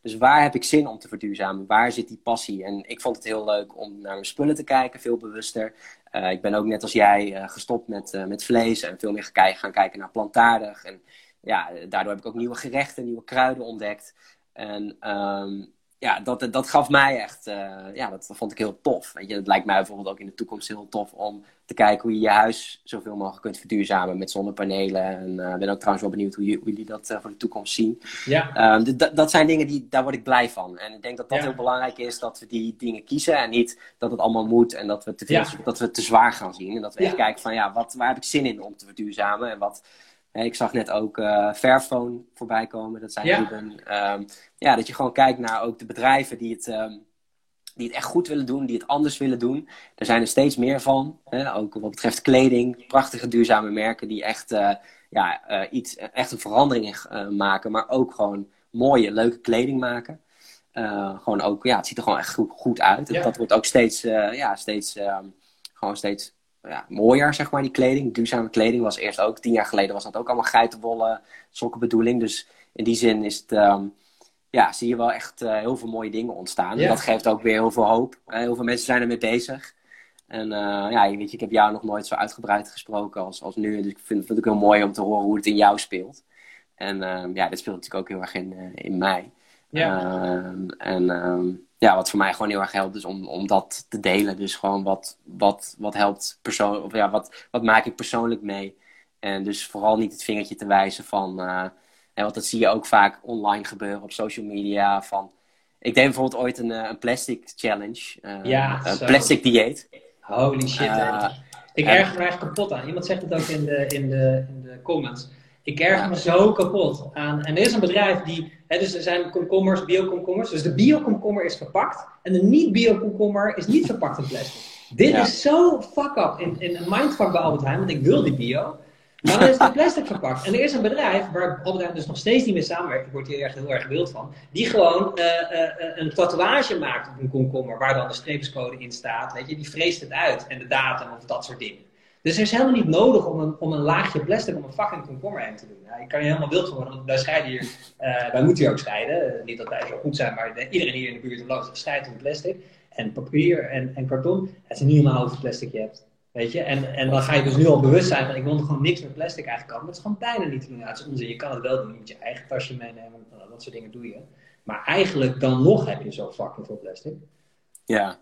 Speaker 2: Dus waar heb ik zin om te verduurzamen? Waar zit die passie? En ik vond het heel leuk om naar mijn spullen te kijken, veel bewuster. Uh, ik ben ook net als jij uh, gestopt met, uh, met vlees en veel meer gaan, gaan kijken naar plantaardig. En ja, daardoor heb ik ook nieuwe gerechten, nieuwe kruiden ontdekt. En um, ja, dat, dat gaf mij echt, uh, ja, dat vond ik heel tof. Weet je, het lijkt mij bijvoorbeeld ook in de toekomst heel tof om te kijken hoe je je huis zoveel mogelijk kunt verduurzamen met zonnepanelen. En ik uh, ben ook trouwens wel benieuwd hoe, je, hoe jullie dat uh, voor de toekomst zien.
Speaker 1: Ja.
Speaker 2: Um, d- dat zijn dingen, die, daar word ik blij van. En ik denk dat dat
Speaker 1: ja.
Speaker 2: heel belangrijk is, dat we die dingen kiezen en niet dat het allemaal moet en dat we te, veel,
Speaker 1: ja.
Speaker 2: dat we het te zwaar gaan zien. En dat we
Speaker 1: ja.
Speaker 2: echt kijken van, ja, wat, waar heb ik zin in om te verduurzamen en wat... Ik zag net ook uh, Fairphone voorbij komen. Dat zijn
Speaker 1: ja.
Speaker 2: Ruben. Um, ja, dat je gewoon kijkt naar ook de bedrijven die het, um, die het echt goed willen doen. Die het anders willen doen. Er zijn er steeds meer van. Hè? Ook wat betreft kleding. Prachtige duurzame merken die echt, uh, ja, uh, iets, echt een verandering uh, maken. Maar ook gewoon mooie, leuke kleding maken. Uh, gewoon ook, ja, het ziet er gewoon echt goed, goed uit. Ja. Dat wordt ook steeds, uh, ja, steeds, um, gewoon steeds... Ja, mooier, zeg maar, die kleding. Duurzame kleding was eerst ook, tien jaar geleden was dat ook allemaal geitenwolle sokkenbedoeling. Dus in die zin is het, um, ja, zie je wel echt uh, heel veel mooie dingen ontstaan. Ja. En dat geeft ook weer heel veel hoop. Uh, heel veel mensen zijn ermee bezig. En uh, ja, weet je, ik heb jou nog nooit zo uitgebreid gesproken als, als nu. Dus ik vind, vind het ook heel mooi om te horen hoe het in jou speelt. En uh, ja, dit speelt natuurlijk ook heel erg in, uh, in mij. Ja. Uh, en... Um, Ja, wat voor mij gewoon heel erg helpt is om, om dat te delen. Dus gewoon wat, wat, wat helpt persoon, of ja, wat, wat maak ik persoonlijk mee. En dus vooral niet het vingertje te wijzen van... Uh, en want dat zie je ook vaak online gebeuren op social media. Van, ik deed bijvoorbeeld ooit een, een plastic challenge. Uh,
Speaker 1: ja,
Speaker 2: een plastic dieet.
Speaker 1: Holy shit. Uh, ik erger me eigenlijk kapot aan. Iemand zegt het ook in de, in de, in de comments. Ik erger ja. me zo kapot aan. En er is een bedrijf die... Hè, dus er zijn komkommers, bio-komkommers. Dus de bio-komkommer is verpakt. En de niet-bio-komkommer is niet verpakt in plastic. Dit ja. is zo fuck-up in, in een mindfuck bij Albert Heijn. Want ik wil die bio. Maar dan is het in plastic verpakt. En er is een bedrijf waar Albert Heijn dus nog steeds niet mee samenwerkt. Ik word hier echt heel erg wild van. Die gewoon uh, uh, een tatoeage maakt op een komkommer. Waar dan de streepjescode in staat. Weet je, die vreest het uit. En de datum of dat soort dingen. Dus er is helemaal niet nodig om een, om een laagje plastic om een fucking komkommer heen te doen. Ja, ik kan je helemaal wild van worden, want wij scheiden hier, uh, wij moeten hier ook scheiden. Uh, niet dat wij zo goed zijn, maar de, iedereen hier in de buurt loopt scheidt om plastic. En papier en, en karton. Het is niet normaal hoeveel plastic je hebt. Weet je? En, en dan ga je dus nu al bewust zijn van ik wil er gewoon niks met plastic eigenlijk komen. Dat is gewoon bijna niet te doen. Ja, het is onzin. Je kan het wel doen. Je moet je eigen tasje meenemen. Dat soort dingen doe je. Maar eigenlijk dan nog heb je zo fucking veel plastic.
Speaker 2: Ja.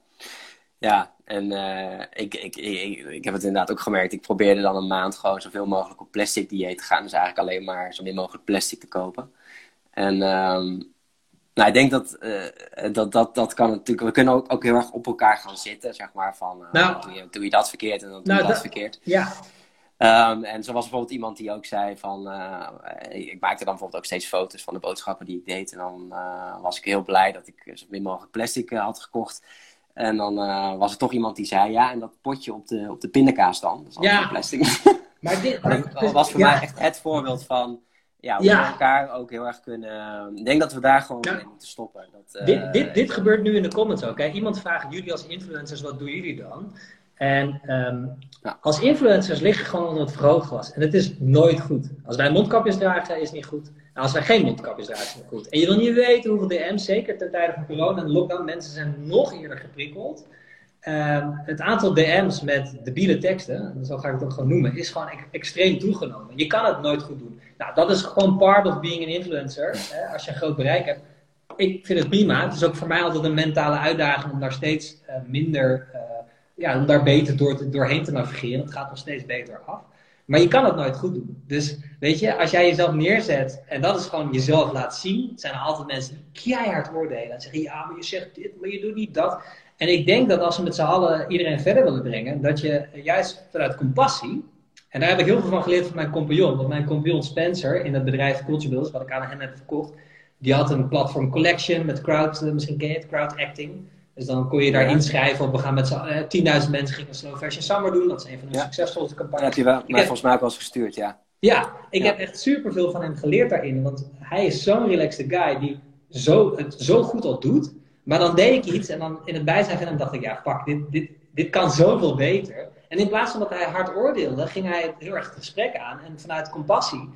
Speaker 2: Ja, en uh, ik, ik, ik, ik heb het inderdaad ook gemerkt. Ik probeerde dan een maand gewoon zoveel mogelijk op plastic dieet te gaan. Dus eigenlijk alleen maar zo min mogelijk plastic te kopen. En um, nou, ik denk dat, uh, dat, dat dat kan natuurlijk... We kunnen ook, ook heel erg op elkaar gaan zitten, zeg maar. Van, uh, nou, doe, je, doe je dat verkeerd en dan doe
Speaker 1: nou,
Speaker 2: je dat
Speaker 1: da,
Speaker 2: verkeerd.
Speaker 1: Ja.
Speaker 2: Um, en zo was bijvoorbeeld iemand die ook zei van... Uh, ik maakte dan bijvoorbeeld ook steeds foto's van de boodschappen die ik deed. En dan uh, was ik heel blij dat ik zo min mogelijk plastic uh, had gekocht. En dan uh, was er toch iemand die zei... Ja, en dat potje op de, op de pindakaas dan. Dat is
Speaker 1: ja.
Speaker 2: plastic.
Speaker 1: Maar dit
Speaker 2: maar dat was voor ja. mij echt het voorbeeld van... Ja, hoe ja. we elkaar ook heel erg kunnen... Ik denk dat we daar gewoon ja. mee moeten stoppen. Dat, uh,
Speaker 1: dit dit, dit gebeurt nu in de comments ook. Hè? Iemand vraagt jullie als influencers... Wat doen jullie dan? En um, ja. als influencers liggen gewoon onder het vergrootglas. En het is nooit goed. Als wij mondkapjes dragen, is het niet goed. En als wij geen mondkapjes dragen, is het niet goed. En je wil niet weten hoeveel D M's, zeker ten tijde van corona en lockdown, mensen zijn nog eerder geprikkeld. Um, het aantal D M's met debiele teksten, zo ga ik het ook gewoon noemen, is gewoon e- extreem toegenomen. Je kan het nooit goed doen. Nou, dat is gewoon part of being an influencer. Hè? Als je een groot bereik hebt. Ik vind het prima. Het is ook voor mij altijd een mentale uitdaging om daar steeds uh, minder... Uh, Ja, om daar beter door te, doorheen te navigeren. Het gaat nog steeds beter af. Maar je kan het nooit goed doen. Dus weet je, als jij jezelf neerzet en dat is gewoon jezelf laat zien, zijn er altijd mensen die keihard oordelen. En zeggen, ja, maar je zegt dit, maar je doet niet dat. En ik denk dat als we met z'n allen iedereen verder willen brengen, dat je juist vanuit compassie, en daar heb ik heel veel van geleerd van mijn compagnon. Want mijn compagnon Spencer in het bedrijf Culture Builders, wat ik aan hem heb verkocht, die had een platform Collection met crowd, misschien ken je het, crowd acting. Dus dan kon je daar ja. inschrijven op, we gaan met z'n uh, tienduizend mensen gingen Slow Fashion Summer doen. Dat is een van de ja. succesvolste campagnes.
Speaker 2: Dat heb je wel, maar heb, volgens mij ook wel eens gestuurd, ja.
Speaker 1: Ja, ik ja. heb echt superveel van hem geleerd daarin. Want hij is zo'n relaxed guy die zo, het zo goed al doet. Maar dan deed ik iets en dan in het bijzijn van hem dacht ik, ja fuck, dit, dit, dit kan zoveel beter. En in plaats van dat hij hard oordeelde, ging hij heel erg het gesprek aan. En vanuit compassie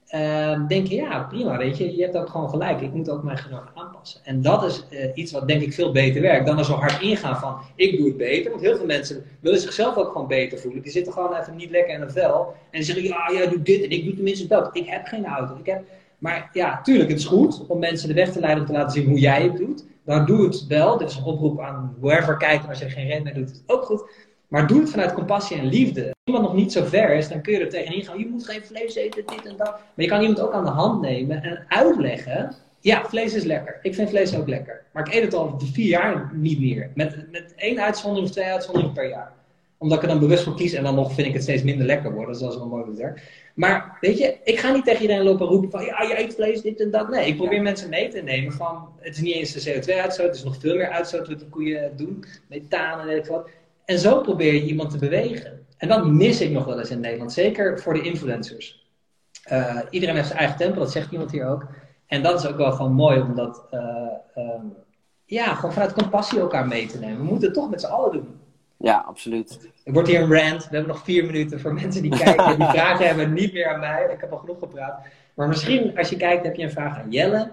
Speaker 1: Uh, denk je, ja, prima, weet je, je hebt ook gewoon gelijk. Ik moet ook mijn gedrag aanpassen. En dat is uh, iets wat denk ik veel beter werkt dan er zo hard ingaan van, ik doe het beter. Want heel veel mensen willen zichzelf ook gewoon beter voelen. Die zitten gewoon even niet lekker in een vel. En die zeggen, ja, jij doet dit en ik doe tenminste dat. Ik heb geen auto. Ik heb... Maar ja, tuurlijk, het is goed om mensen de weg te leiden om te laten zien hoe jij het doet. Dan doe het wel. Dit is een oproep aan whoever kijkt. En als je er geen reden mee doet, is het ook goed. Maar doe het vanuit compassie en liefde. Als iemand nog niet zo ver is, dan kun je er tegenin gaan. Je moet geen vlees eten, dit en dat. Maar je kan iemand ook aan de hand nemen en uitleggen. Ja, vlees is lekker. Ik vind vlees ook lekker. Maar ik eet het al vier jaar niet meer. Met, met één uitzondering of twee uitzonderingen per jaar. Omdat ik er dan bewust voor kies en dan nog vind ik het steeds minder lekker worden. Zoals wel mooi is. Maar weet je, ik ga niet tegen iedereen lopen roepen van ja, je eet vlees, dit en dat. Nee, ik probeer mensen mee te nemen van het is niet eens de C O twee uitstoot. Het is nog veel meer uitstoot wat die koeien doen. Methaan en weet ik wat. En zo probeer je iemand te bewegen. En dat mis ik nog wel eens in Nederland. Zeker voor de influencers. Uh, iedereen heeft zijn eigen tempo, dat zegt iemand hier ook. En dat is ook wel gewoon mooi om dat uh, um, ja, gewoon vanuit compassie elkaar mee te nemen. We moeten het toch met z'n allen doen.
Speaker 2: Ja, absoluut.
Speaker 1: Er wordt hier een rant. We hebben nog vier minuten voor mensen die kijken. En die vragen hebben niet meer aan mij. Ik heb al genoeg gepraat. Maar misschien als je kijkt heb je een vraag aan Jelle.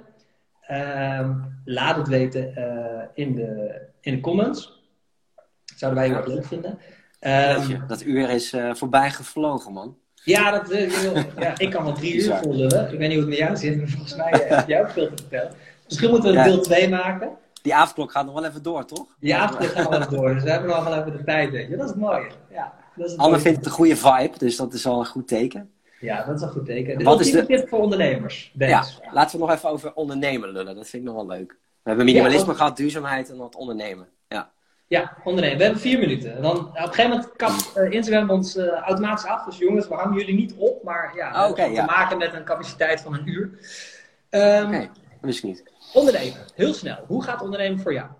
Speaker 1: Uh, laat het weten uh, in, de, in de comments. Zouden wij heel erg leuk vinden.
Speaker 2: Um, dat uur is uh, voorbij gevlogen, man.
Speaker 1: Ja, dat, uh, ja, ik kan wel drie uur vol lullen. Ik weet niet hoe het met jou zit, maar volgens mij uh, heb jij ook veel te vertellen. Misschien moeten we een deel twee maken.
Speaker 2: Die avondklok gaat nog wel even door, toch?
Speaker 1: Die avondklok gaat nog wel even door, dus we hebben nog wel even de tijd, weet je. Dat is het mooie. Ja, dat is het
Speaker 2: Anne
Speaker 1: mooie.
Speaker 2: vindt het een goede vibe, dus dat is al een goed teken.
Speaker 1: Ja, dat is een goed teken. De
Speaker 2: Wat is
Speaker 1: ultieme
Speaker 2: de
Speaker 1: tip voor ondernemers.
Speaker 2: Ja, ja, laten we nog even over ondernemen lullen. Dat vind ik nog wel leuk. We hebben minimalisme ja, gehad, duurzaamheid en wat ondernemen. Ja.
Speaker 1: Ja, ondernemen. We hebben vier minuten. En dan, op een gegeven moment kapt uh, Instagram ons uh, automatisch af. Dus jongens, we hangen jullie niet op. Maar ja, we oh, okay, hebben ja. te maken met een capaciteit van een uur. Um,
Speaker 2: Oké, okay, dat wist ik niet.
Speaker 1: Ondernemen, heel snel. Hoe gaat ondernemen voor jou?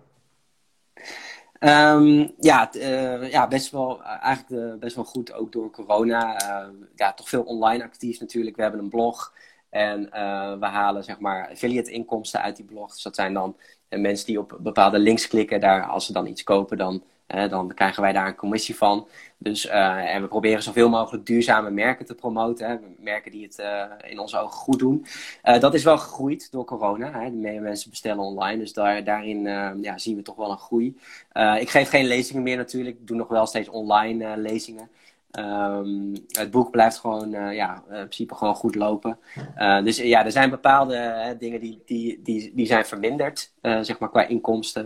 Speaker 2: Um, ja, t, uh, ja, best wel, uh, eigenlijk uh, best wel goed, ook door corona. Uh, ja, toch veel online actief natuurlijk. We hebben een blog en uh, we halen zeg maar affiliate inkomsten uit die blog. Dus dat zijn dan uh, mensen die op bepaalde links klikken. Daar, als ze dan iets kopen, dan, uh, dan krijgen wij daar een commissie van. Dus, uh, en we proberen zoveel mogelijk duurzame merken te promoten. Hè, merken die het uh, in onze ogen goed doen. Uh, dat is wel gegroeid door corona. Hè. De meer mensen bestellen online. Dus daar, daarin uh, ja, zien we toch wel een groei. Uh, ik geef geen lezingen meer natuurlijk. Ik doe nog wel steeds online uh, lezingen. Um, het boek blijft gewoon, uh, ja, in principe gewoon goed lopen. Uh, dus ja, er zijn bepaalde uh, dingen die, die, die, die zijn verminderd. Uh, zeg maar qua inkomsten.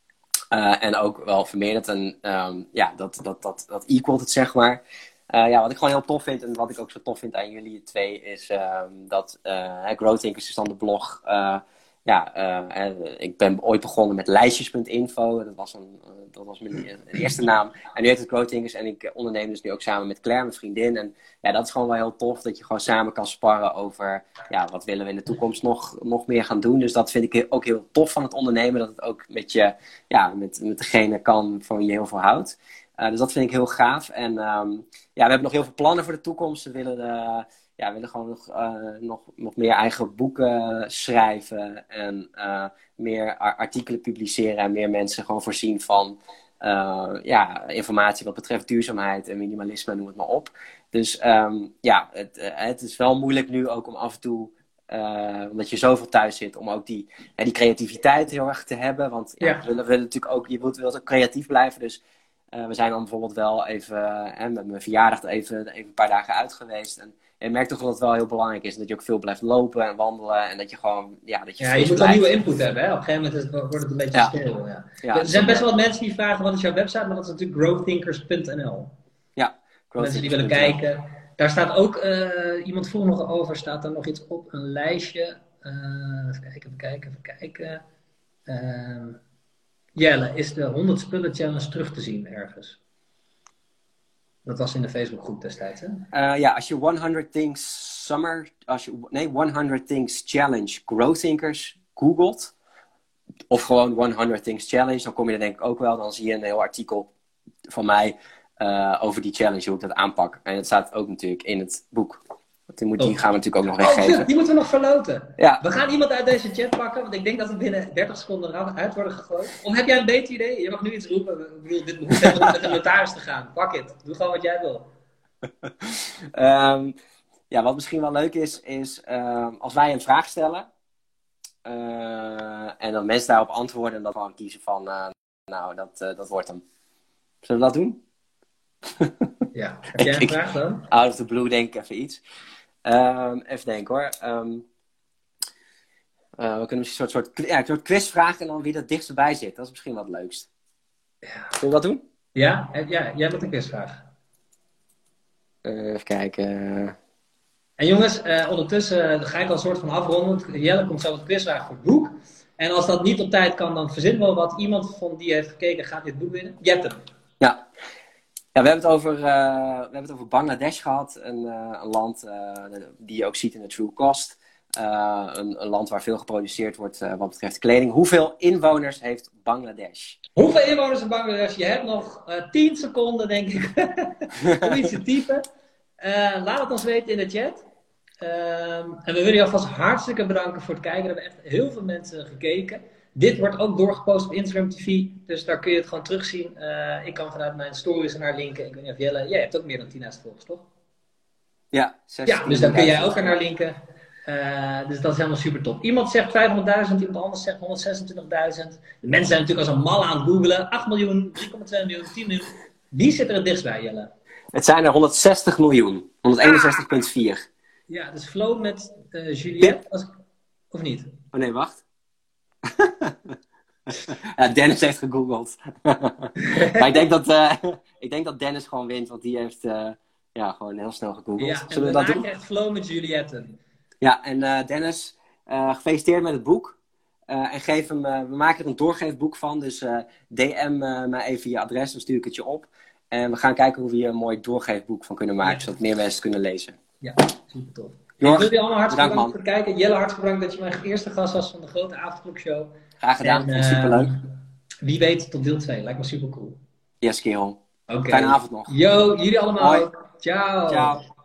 Speaker 2: Uh, en ook wel vermeerderd. En um, ja, dat, dat, dat, dat equalt het, zeg maar. Uh, ja, wat ik gewoon heel tof vind en wat ik ook zo tof vind aan jullie twee is um, dat uh, Growth Thinkers is dan de blog. Uh, ja, uh, ik ben ooit begonnen met lijstjes punt info. Dat was, een, uh, dat was mijn eerste naam. En nu heet het Growth Thinkers en ik onderneem dus nu ook samen met Claire, mijn vriendin. En ja, dat is gewoon wel heel tof dat je gewoon samen kan sparren over ja, wat willen we in de toekomst nog, nog meer gaan doen. Dus dat vind ik ook heel tof van het ondernemen. Dat het ook met, je, ja, met, met degene kan van wie je heel veel houdt. Uh, dus dat vind ik heel gaaf. En um, ja, we hebben nog heel veel plannen voor de toekomst. We willen, uh, ja, we willen gewoon nog, uh, nog, nog meer eigen boeken schrijven. En uh, meer artikelen publiceren. En meer mensen gewoon voorzien van uh, ja, informatie wat betreft duurzaamheid en minimalisme. Noem het maar op. Dus um, ja, het, uh, het is wel moeilijk nu ook om af en toe... Uh, omdat je zoveel thuis zit, om ook die, uh, die creativiteit heel erg te hebben. Want ja, ja. We, willen, we willen natuurlijk ook, je wilt, wilt ook creatief blijven. Dus uh, we zijn dan bijvoorbeeld wel even uh, met mijn verjaardag even, even een paar dagen uit geweest. En je merkt toch dat het wel heel belangrijk is. Dat je ook veel blijft lopen en wandelen. En dat je gewoon, ja, dat je
Speaker 1: Ja, je moet wel nieuwe input hebben. Hè? Op een gegeven moment is het, wordt het een beetje
Speaker 2: ja.
Speaker 1: stil. Ja.
Speaker 2: Ja,
Speaker 1: er zijn best wel wat mensen die vragen, wat is jouw website? Maar dat is natuurlijk growth thinkers punt n l.
Speaker 2: Ja,
Speaker 1: mensen die willen kijken. Daar staat ook, uh, iemand vroeg nog over, staat er nog iets op, een lijstje. Uh, even kijken, even kijken, even kijken. Uh, Jelle, is de honderd spullen challenge terug te zien ergens? Dat was in de Facebookgroep destijds, hè?
Speaker 2: Uh, ja, als je honderd Things Summer, als je, nee, honderd Things Challenge Growth Thinkers googelt, of gewoon honderd Things Challenge, dan kom je er denk ik ook wel. Dan zie je een heel artikel van mij uh, over die challenge, hoe ik dat aanpak. En dat staat ook natuurlijk in het boek. Die, moet, die gaan we natuurlijk ook nog weggeven.
Speaker 1: Oh, die moeten we nog verloten.
Speaker 2: Ja.
Speaker 1: We gaan iemand uit deze chat pakken, want ik denk dat we binnen dertig seconden eruit worden gegooid. Of heb jij een beter idee? Je mag nu iets roepen. Ik bedoel, dit hoeft helemaal niet met een notaris te gaan. Pak het. Doe gewoon wat jij wil.
Speaker 2: um, ja, wat misschien wel leuk is, is uh, als wij een vraag stellen. Uh, en dan mensen daarop antwoorden. En dan gewoon kiezen van, uh, nou, dat, uh, dat wordt hem. Zullen we dat doen?
Speaker 1: Ja, heb jij een vraag dan?
Speaker 2: Out of the blue denk ik even iets. Um, even denken hoor. Um, uh, we kunnen misschien een soort, soort, ja, een soort quiz vragen en dan wie er dichtst bij zit. Dat is misschien wat het leukst.
Speaker 1: Ja.
Speaker 2: Zullen we dat doen?
Speaker 1: Ja, ja, jij hebt een quizvraag.
Speaker 2: Uh, even kijken.
Speaker 1: En jongens, uh, ondertussen uh, ga ik al een soort van afronden. Jelle komt zo met quizvraag voor het boek. En als dat niet op tijd kan, dan verzinnen we wat. Iemand van die heeft gekeken, gaat dit boek winnen. Je hebt hem.
Speaker 2: Ja. Ja, we hebben het over, uh, we hebben het over Bangladesh gehad. Een, uh, een land uh, die je ook ziet in de True Cost. Uh, een, een land waar veel geproduceerd wordt uh, wat betreft kleding. Hoeveel inwoners heeft Bangladesh?
Speaker 1: Hoeveel inwoners heeft Bangladesh? Je hebt nog uh, tien seconden, denk ik, om iets te typen. Uh, laat het ons weten in de chat. Uh, en we willen je alvast hartstikke bedanken voor het kijken. Er hebben echt heel veel mensen gekeken. Dit wordt ook doorgepost op Instagram T V. Dus daar kun je het gewoon terugzien. Uh, ik kan vanuit mijn stories ernaar linken. Ik weet niet of Jelle... Jij hebt ook meer dan tienduizend volgers, toch?
Speaker 2: Ja,
Speaker 1: ja, dus daar kun jij ook ernaar linken. Uh, dus dat is helemaal super top. Iemand zegt vijfhonderdduizend, iemand anders zegt honderdzesentwintigduizend. De mensen zijn natuurlijk als een malle aan het googelen. acht miljoen, drie komma twee miljoen, tien miljoen. Wie zit er het dichtst bij, Jelle?
Speaker 2: Het zijn er honderdzestig miljoen. honderdeenenzestig komma vier. Ah.
Speaker 1: Ja, dus Flo met uh, Juliette. Als... Of niet?
Speaker 2: Oh nee, wacht. Ja, Dennis heeft gegoogeld. Maar ik denk, dat, uh, ik denk dat Dennis gewoon wint, want die heeft uh, ja, gewoon heel snel gegoogeld.
Speaker 1: Ja,
Speaker 2: Zullen
Speaker 1: en
Speaker 2: we dat doen?
Speaker 1: krijgt Flo met Juliette.
Speaker 2: Ja, en uh, Dennis, uh, gefeliciteerd met het boek. Uh, en geef hem, uh, we maken er een doorgeefboek van, dus uh, D M uh, mij even je adres, dan stuur ik het je op. En we gaan kijken hoe we hier een mooi doorgeefboek van kunnen maken, ja. Zodat meer mensen het kunnen lezen.
Speaker 1: Ja, super tof.
Speaker 2: Jorg,
Speaker 1: ik wil je allemaal hartstikke
Speaker 2: bedankt,
Speaker 1: bedankt voor het kijken. Jelle, hartstikke bedankt dat je mijn eerste gast was van de grote avondklokshow.
Speaker 2: Graag gedaan,
Speaker 1: en, uh,
Speaker 2: superleuk.
Speaker 1: Wie weet tot deel twee, lijkt me super cool.
Speaker 2: Yes, kerel.
Speaker 1: Okay.
Speaker 2: Fijne avond nog.
Speaker 1: Yo, jullie allemaal. Hoi. Ciao.
Speaker 2: Ciao.